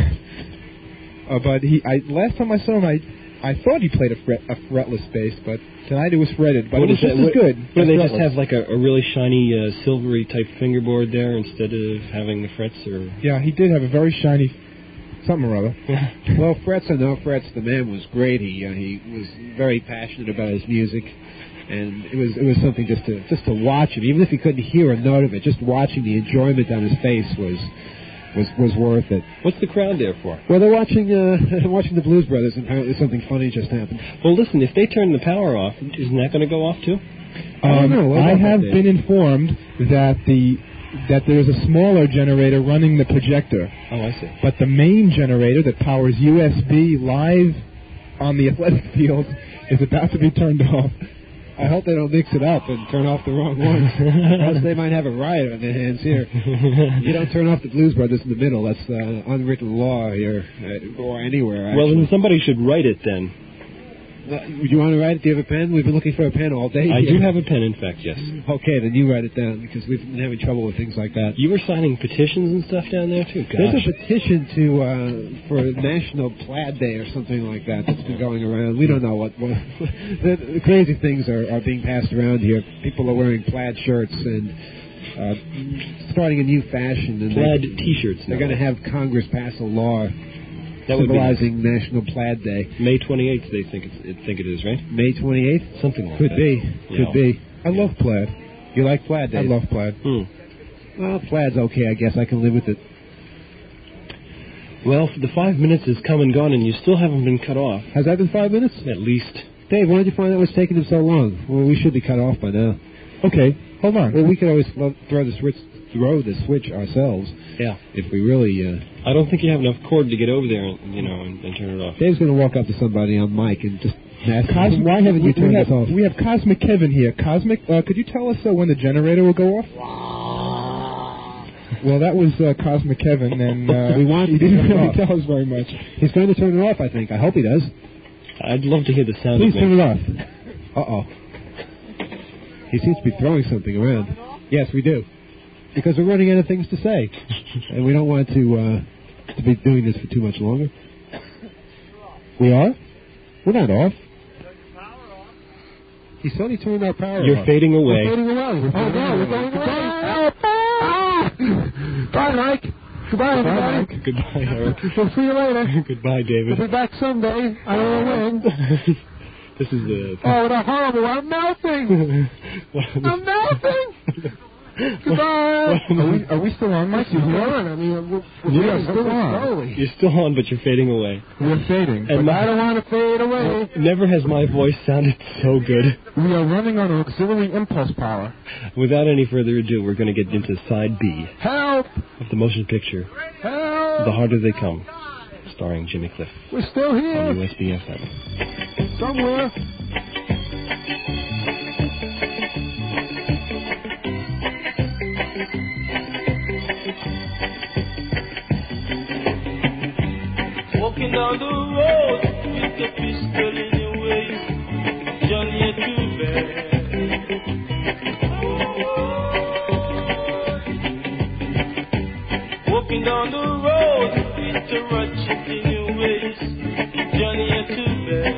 But last time I saw him, I thought he played a fretless bass, but tonight it was fretted. But it was just as good. Well, they just have like a really shiny silvery type fingerboard there instead of having the frets, or yeah, he did have a very shiny something or other. Well, frets or no frets, the man was great. He was very passionate about his music, and it was something just to watch him. Even if he couldn't hear a note of it, just watching the enjoyment on his face was worth it. What's the crowd there for? Well, they're watching the Blues Brothers, and apparently something funny just happened. Well, listen, if they turn the power off, isn't that going to go off too? I don't know. I have been informed that there is a smaller generator running the projector. Oh, I see. But the main generator that powers USB live on the athletic field is about to be turned off. I hope they don't mix it up and turn off the wrong ones. Else they might have a riot on their hands here. You don't turn off the Blues Brothers in the middle. That's unwritten law here, or anywhere, actually. Well, then somebody should write it then. Would you want to write it? Do you have a pen? We've been looking for a pen all day. I do have a pen, in fact, yes. Okay, then you write it down, because we've been having trouble with things like that. You were signing petitions and stuff down there, too? Gosh. There's a petition for National Plaid Day or something like that that's been going around. We don't know what the crazy things are being passed around here. People are wearing plaid shirts and starting a new fashion. And plaid T-shirts. They're going to have Congress pass a law that symbolizing National Plaid Day. May 28th, they think it is, right? May 28th? Something like Could that. Could be. I love plaid. You like plaid days? I love plaid. Well, plaid's okay, I guess. I can live with it. Well, the 5 minutes has come and gone, and you still haven't been cut off. Has that been 5 minutes? At least. Dave, why did you find out what's taking him so long? Well, we should be cut off by now. Okay, hold on. Well, we could always throw the switch ourselves. Yeah. If we really... I don't think you have enough cord to get over there and turn it off. Dave's going to walk up to somebody on mic and just ask him, why haven't you turned this off? We have Cosmic Kevin here. Cosmic, could you tell us when the generator will go off? Well, that was Cosmic Kevin, and he didn't really tell us very much. He's going to turn it off, I think. I hope he does. I'd love to hear the sound Please of it. turn it off. Uh-oh. He seems to be throwing something around. Yes, we do. Because we're running out of things to say. And we don't want to be doing this for too much longer. We are? We're not off. He said he turned our power off. You're fading away. We're fading away. Oh, no, we're going away. Bye, Mike. Goodbye, everybody. Mike. Goodbye, Eric. We'll see you later. Goodbye, David. We'll be back someday. I don't know when. This is the... Oh, what a horrible... I'm melting. I'm melting. Goodbye. Are we still on, Mike? You're on. I mean, we're still on. You're still on, but you're fading away. We're fading. And I don't want to fade away. Never has my voice sounded so good. We are running on auxiliary impulse power. Without any further ado, we're going to get into side B. Help! Of the motion picture. Help! The Harder They Come, starring Jimmy Cliff. We're still here. On USB FM. Somewhere. Walking down the road with a pistol in your waist, Johnny ain't too bad. Walking down the road with a ratchet in your waist, Johnny ain't too bad.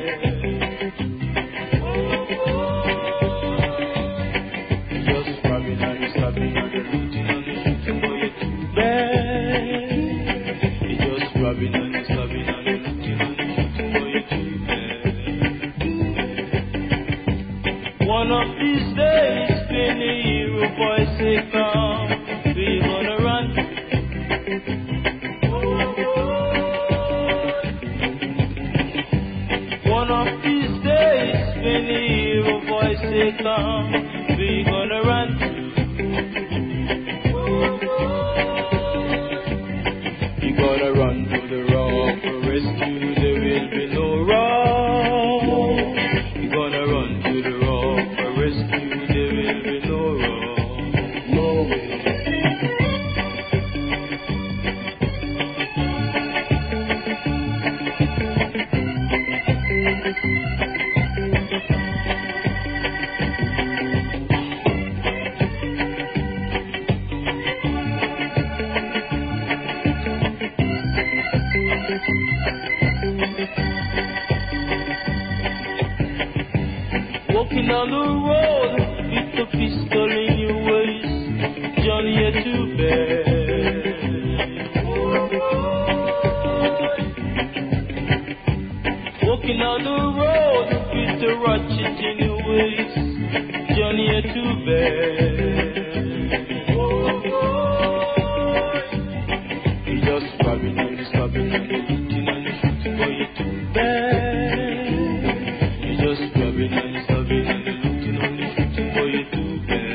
Just stabbing and you stabbing and you looting and you shooting, boy you're too bad. You just stabbing and you stabbing and you looting and you shooting, boy you're too bad. One of these days, when the hero boy say come, we gonna run. to bed. Walking on the road, with the ratchet in your waist, journey to bed. You just rubbing and scrubbing and looking and shooting for you to bed. You just rubbing and scrubbing and looking and shooting for you to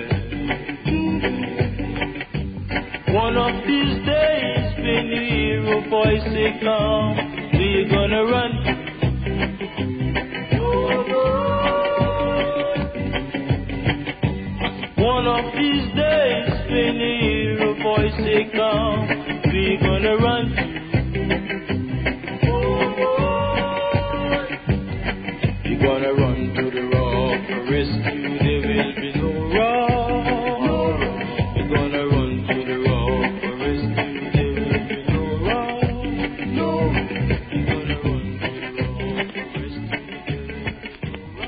bed. One of these days, when you hear a voice say come, we're gonna run. One of these days, when you hear a voice say come, we're gonna run. We're gonna run to the rock for rescue, there will be no rock. We're gonna run to the rock for rescue, there will be no rock. No. We're gonna run to the rock for rescue, there will be no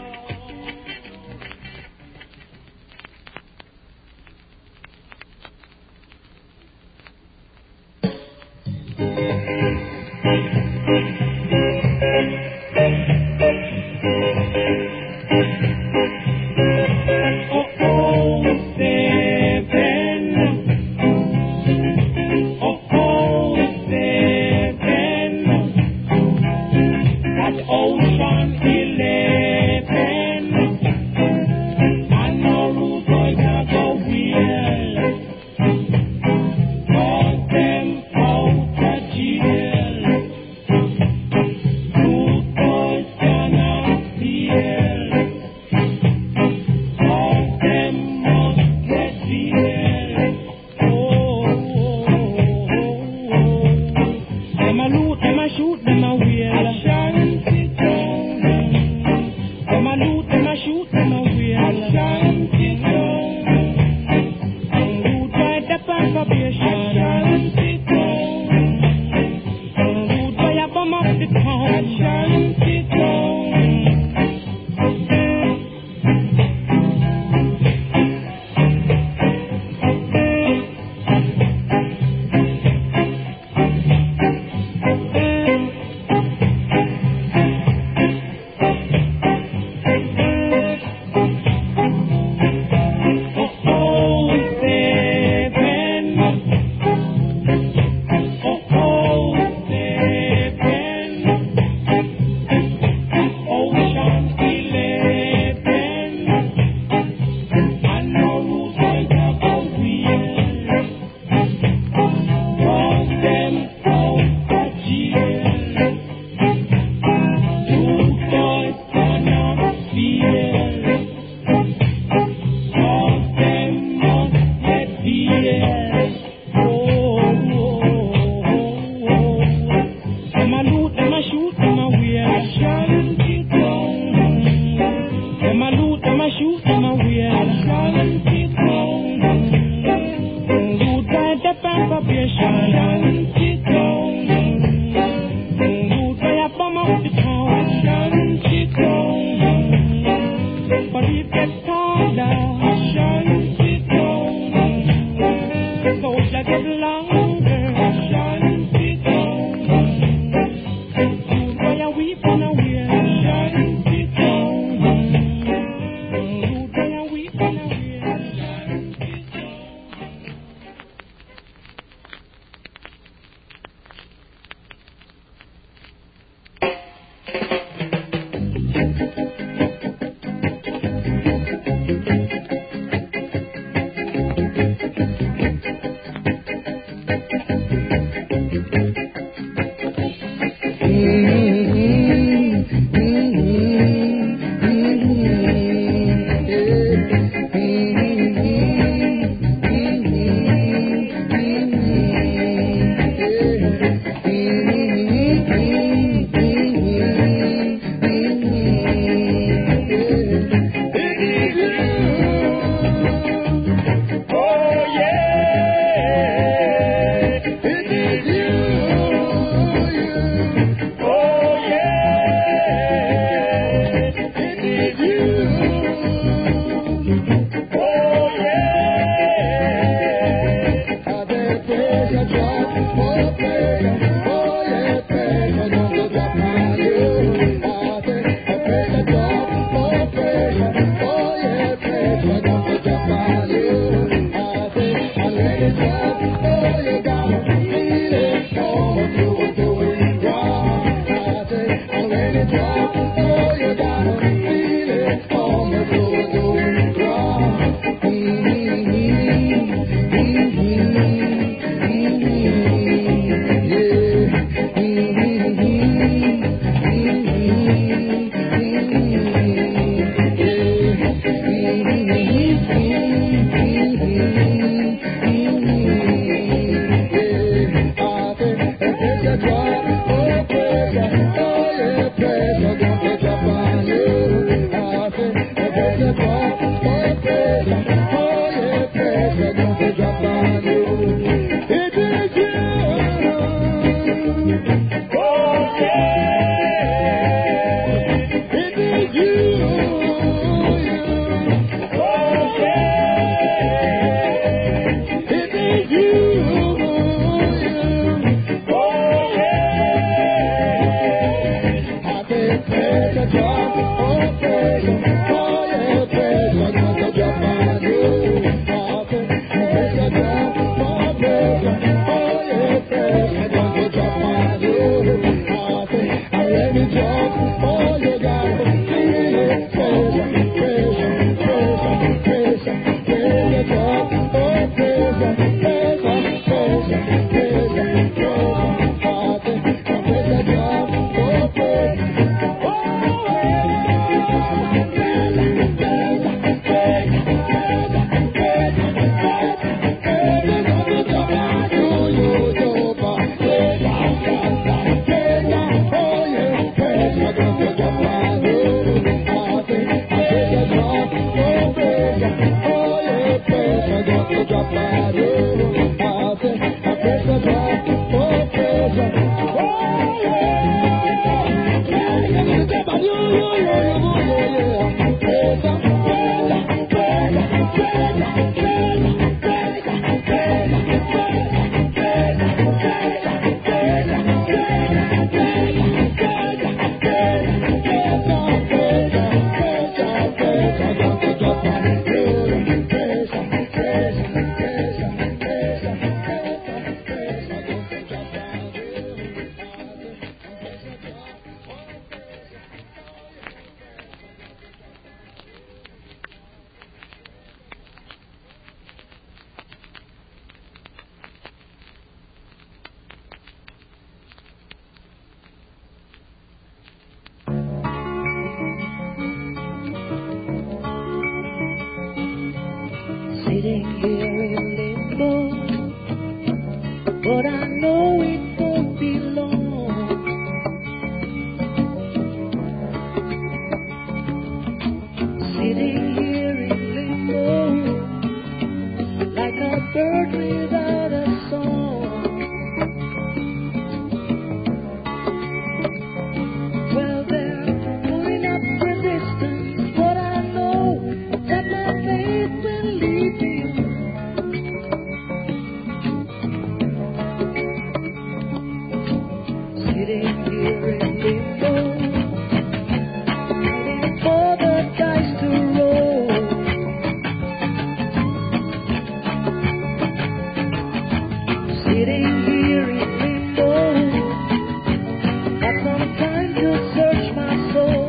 but I know it won't be long. Sitting here in limbo, like a bird without a song. Well, they're putting up resistance, but I know that my faith will lead me on. Sitting here in limbo, waiting for the dice to roll. Sitting here in limbo, got some time to search my soul.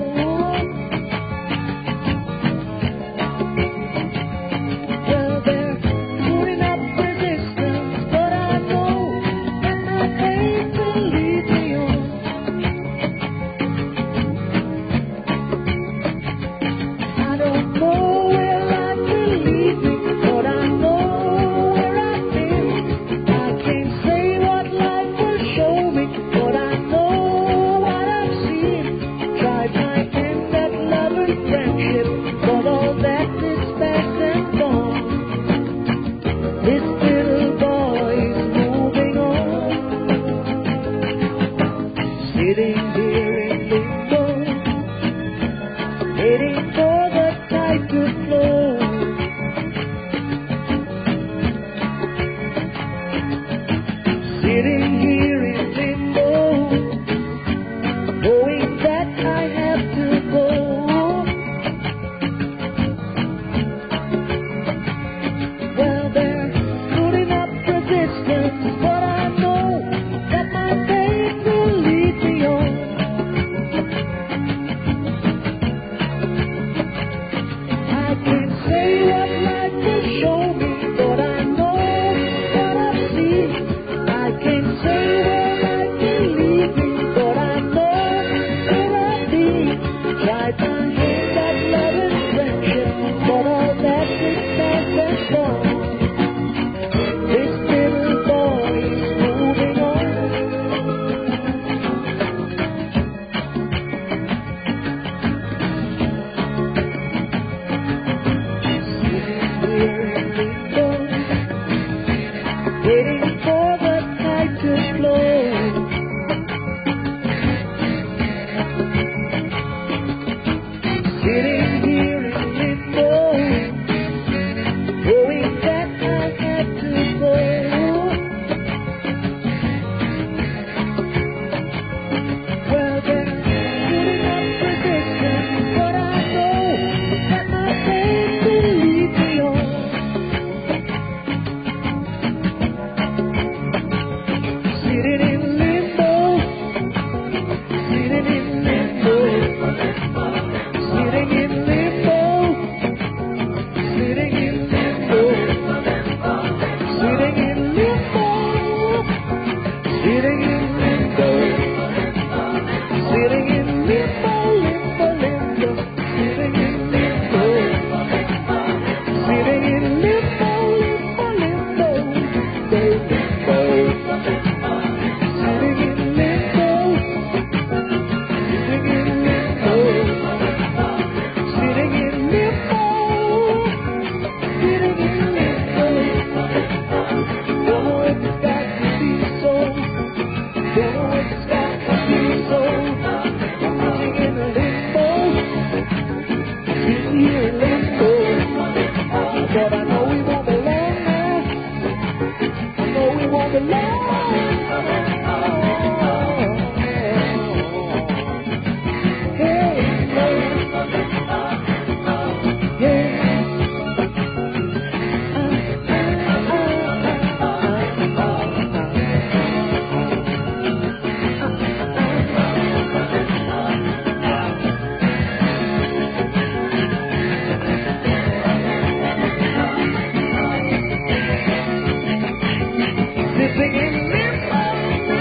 Well, they're putting up resistance, but I know that my faith will lead me on. I don't know where life will lead me, but I know where I've been. I can't say what life will show me, but I know what I've seen. Tried my hand at love and friendship, but all that is past and gone. This little boy is moving on, sitting here in limbo, waiting for the tide to flow. Sitting here in limbo, knowing that I have to go. Well, they're putting up resistance, but I know that my faith will lead me on. I can't say what life will show me, but I know what I've seen. I can't say where life will lead me, but I know where I'll be. Tried my hand at love and friendship, but all that is past and gone. This little boy is moving on. Sitting here in limbo, waiting for the tide to flow. Sitting here in limbo, knowing that I had to go. Well, they're putting up resistance, but I know that my faith will lead me on. Sitting in limbo, sitting in limbo, sitting in limbo, sitting in limbo, sitting in limbo, sitting in limbo, sitting in limbo, limbo, limbo, sitting in limbo, sitting in limbo, limbo, limbo, limbo. Sitting in limbo, sitting in limbo, sitting in limbo, sitting in limbo. Don't know if it's got to be so. Don't know if it's got to be so. Sitting in limbo, sitting here in limbo. But I know we won't be long now. I know we won't be long. Sitting in limbo,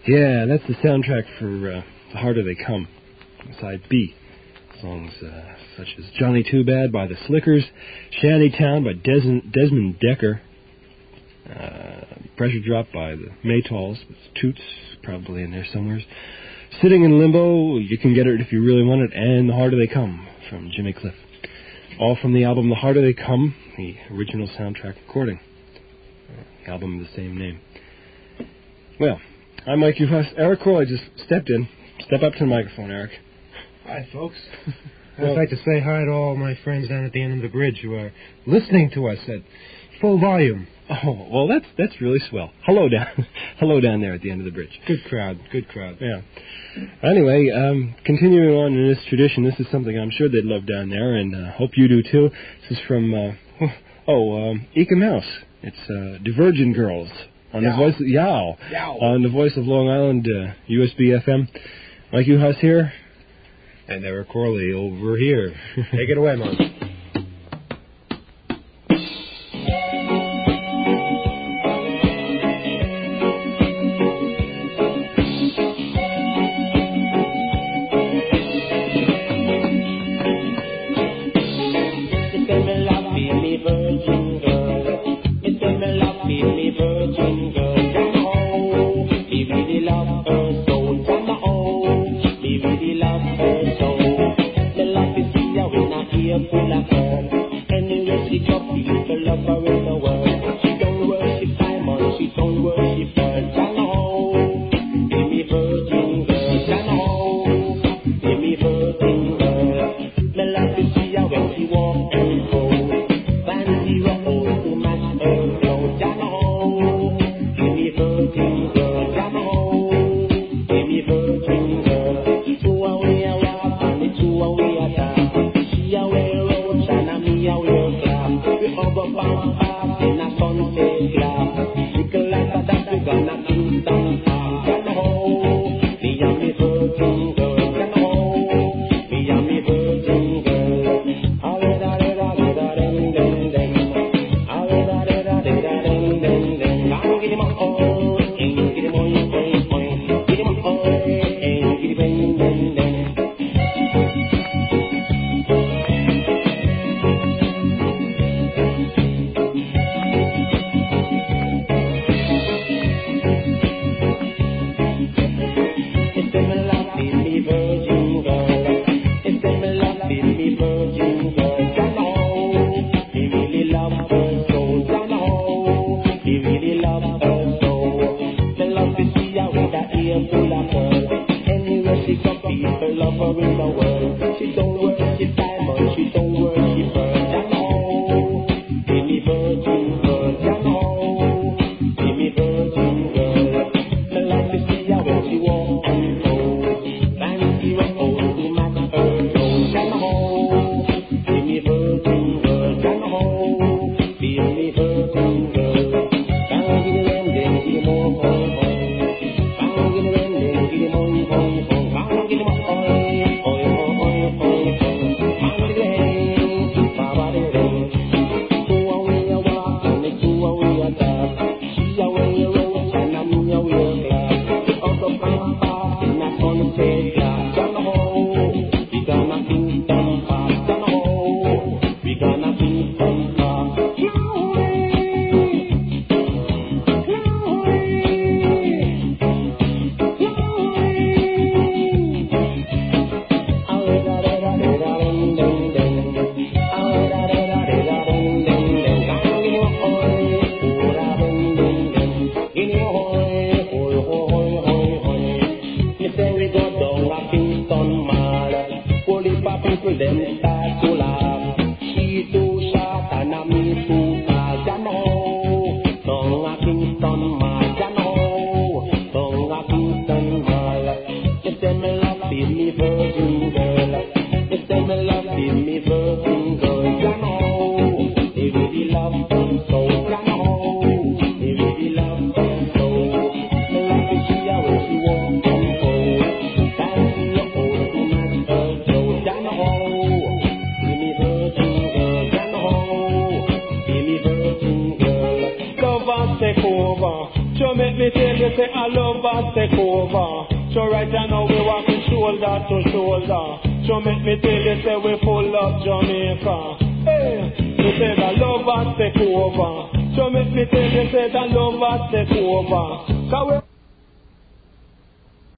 Yeah, that's the soundtrack for The Harder They Come, Side B. Songs such as Johnny Too Bad by the Slickers, Shantytown by Desmond Decker, Pressure Drop by the Maytals, with Toots probably in there somewhere, Sitting in Limbo, You Can Get It If You Really Want It, and The Harder They Come from Jimmy Cliff. All from the album The Harder They Come, the original soundtrack recording. The album of the same name. Well, I'm Mike Uhas. Eric Corley just stepped in. Step up to the microphone, Eric. Hi, folks. I'd like to say hi to all my friends down at the end of the bridge who are listening to us at full volume. Oh, well, that's really swell. Hello down there at the end of the bridge. Good crowd. Yeah. Anyway, continuing on in this tradition, this is something I'm sure they'd love down there, and hope you do too. This is from Eka Mouse. It's Divergent Girls on the voice of Yow on the Voice of Long Island USB FM. Mike Uhas here. And Eric Corley over here. Take it away, Mom. Oh So make me tell you, say I love us take over. So right now we walking shoulder to shoulder. So make me tell you, say we full up Jamaica. Hey, we say the love us take over. So make me tell you, say the love us take over. 'Cause we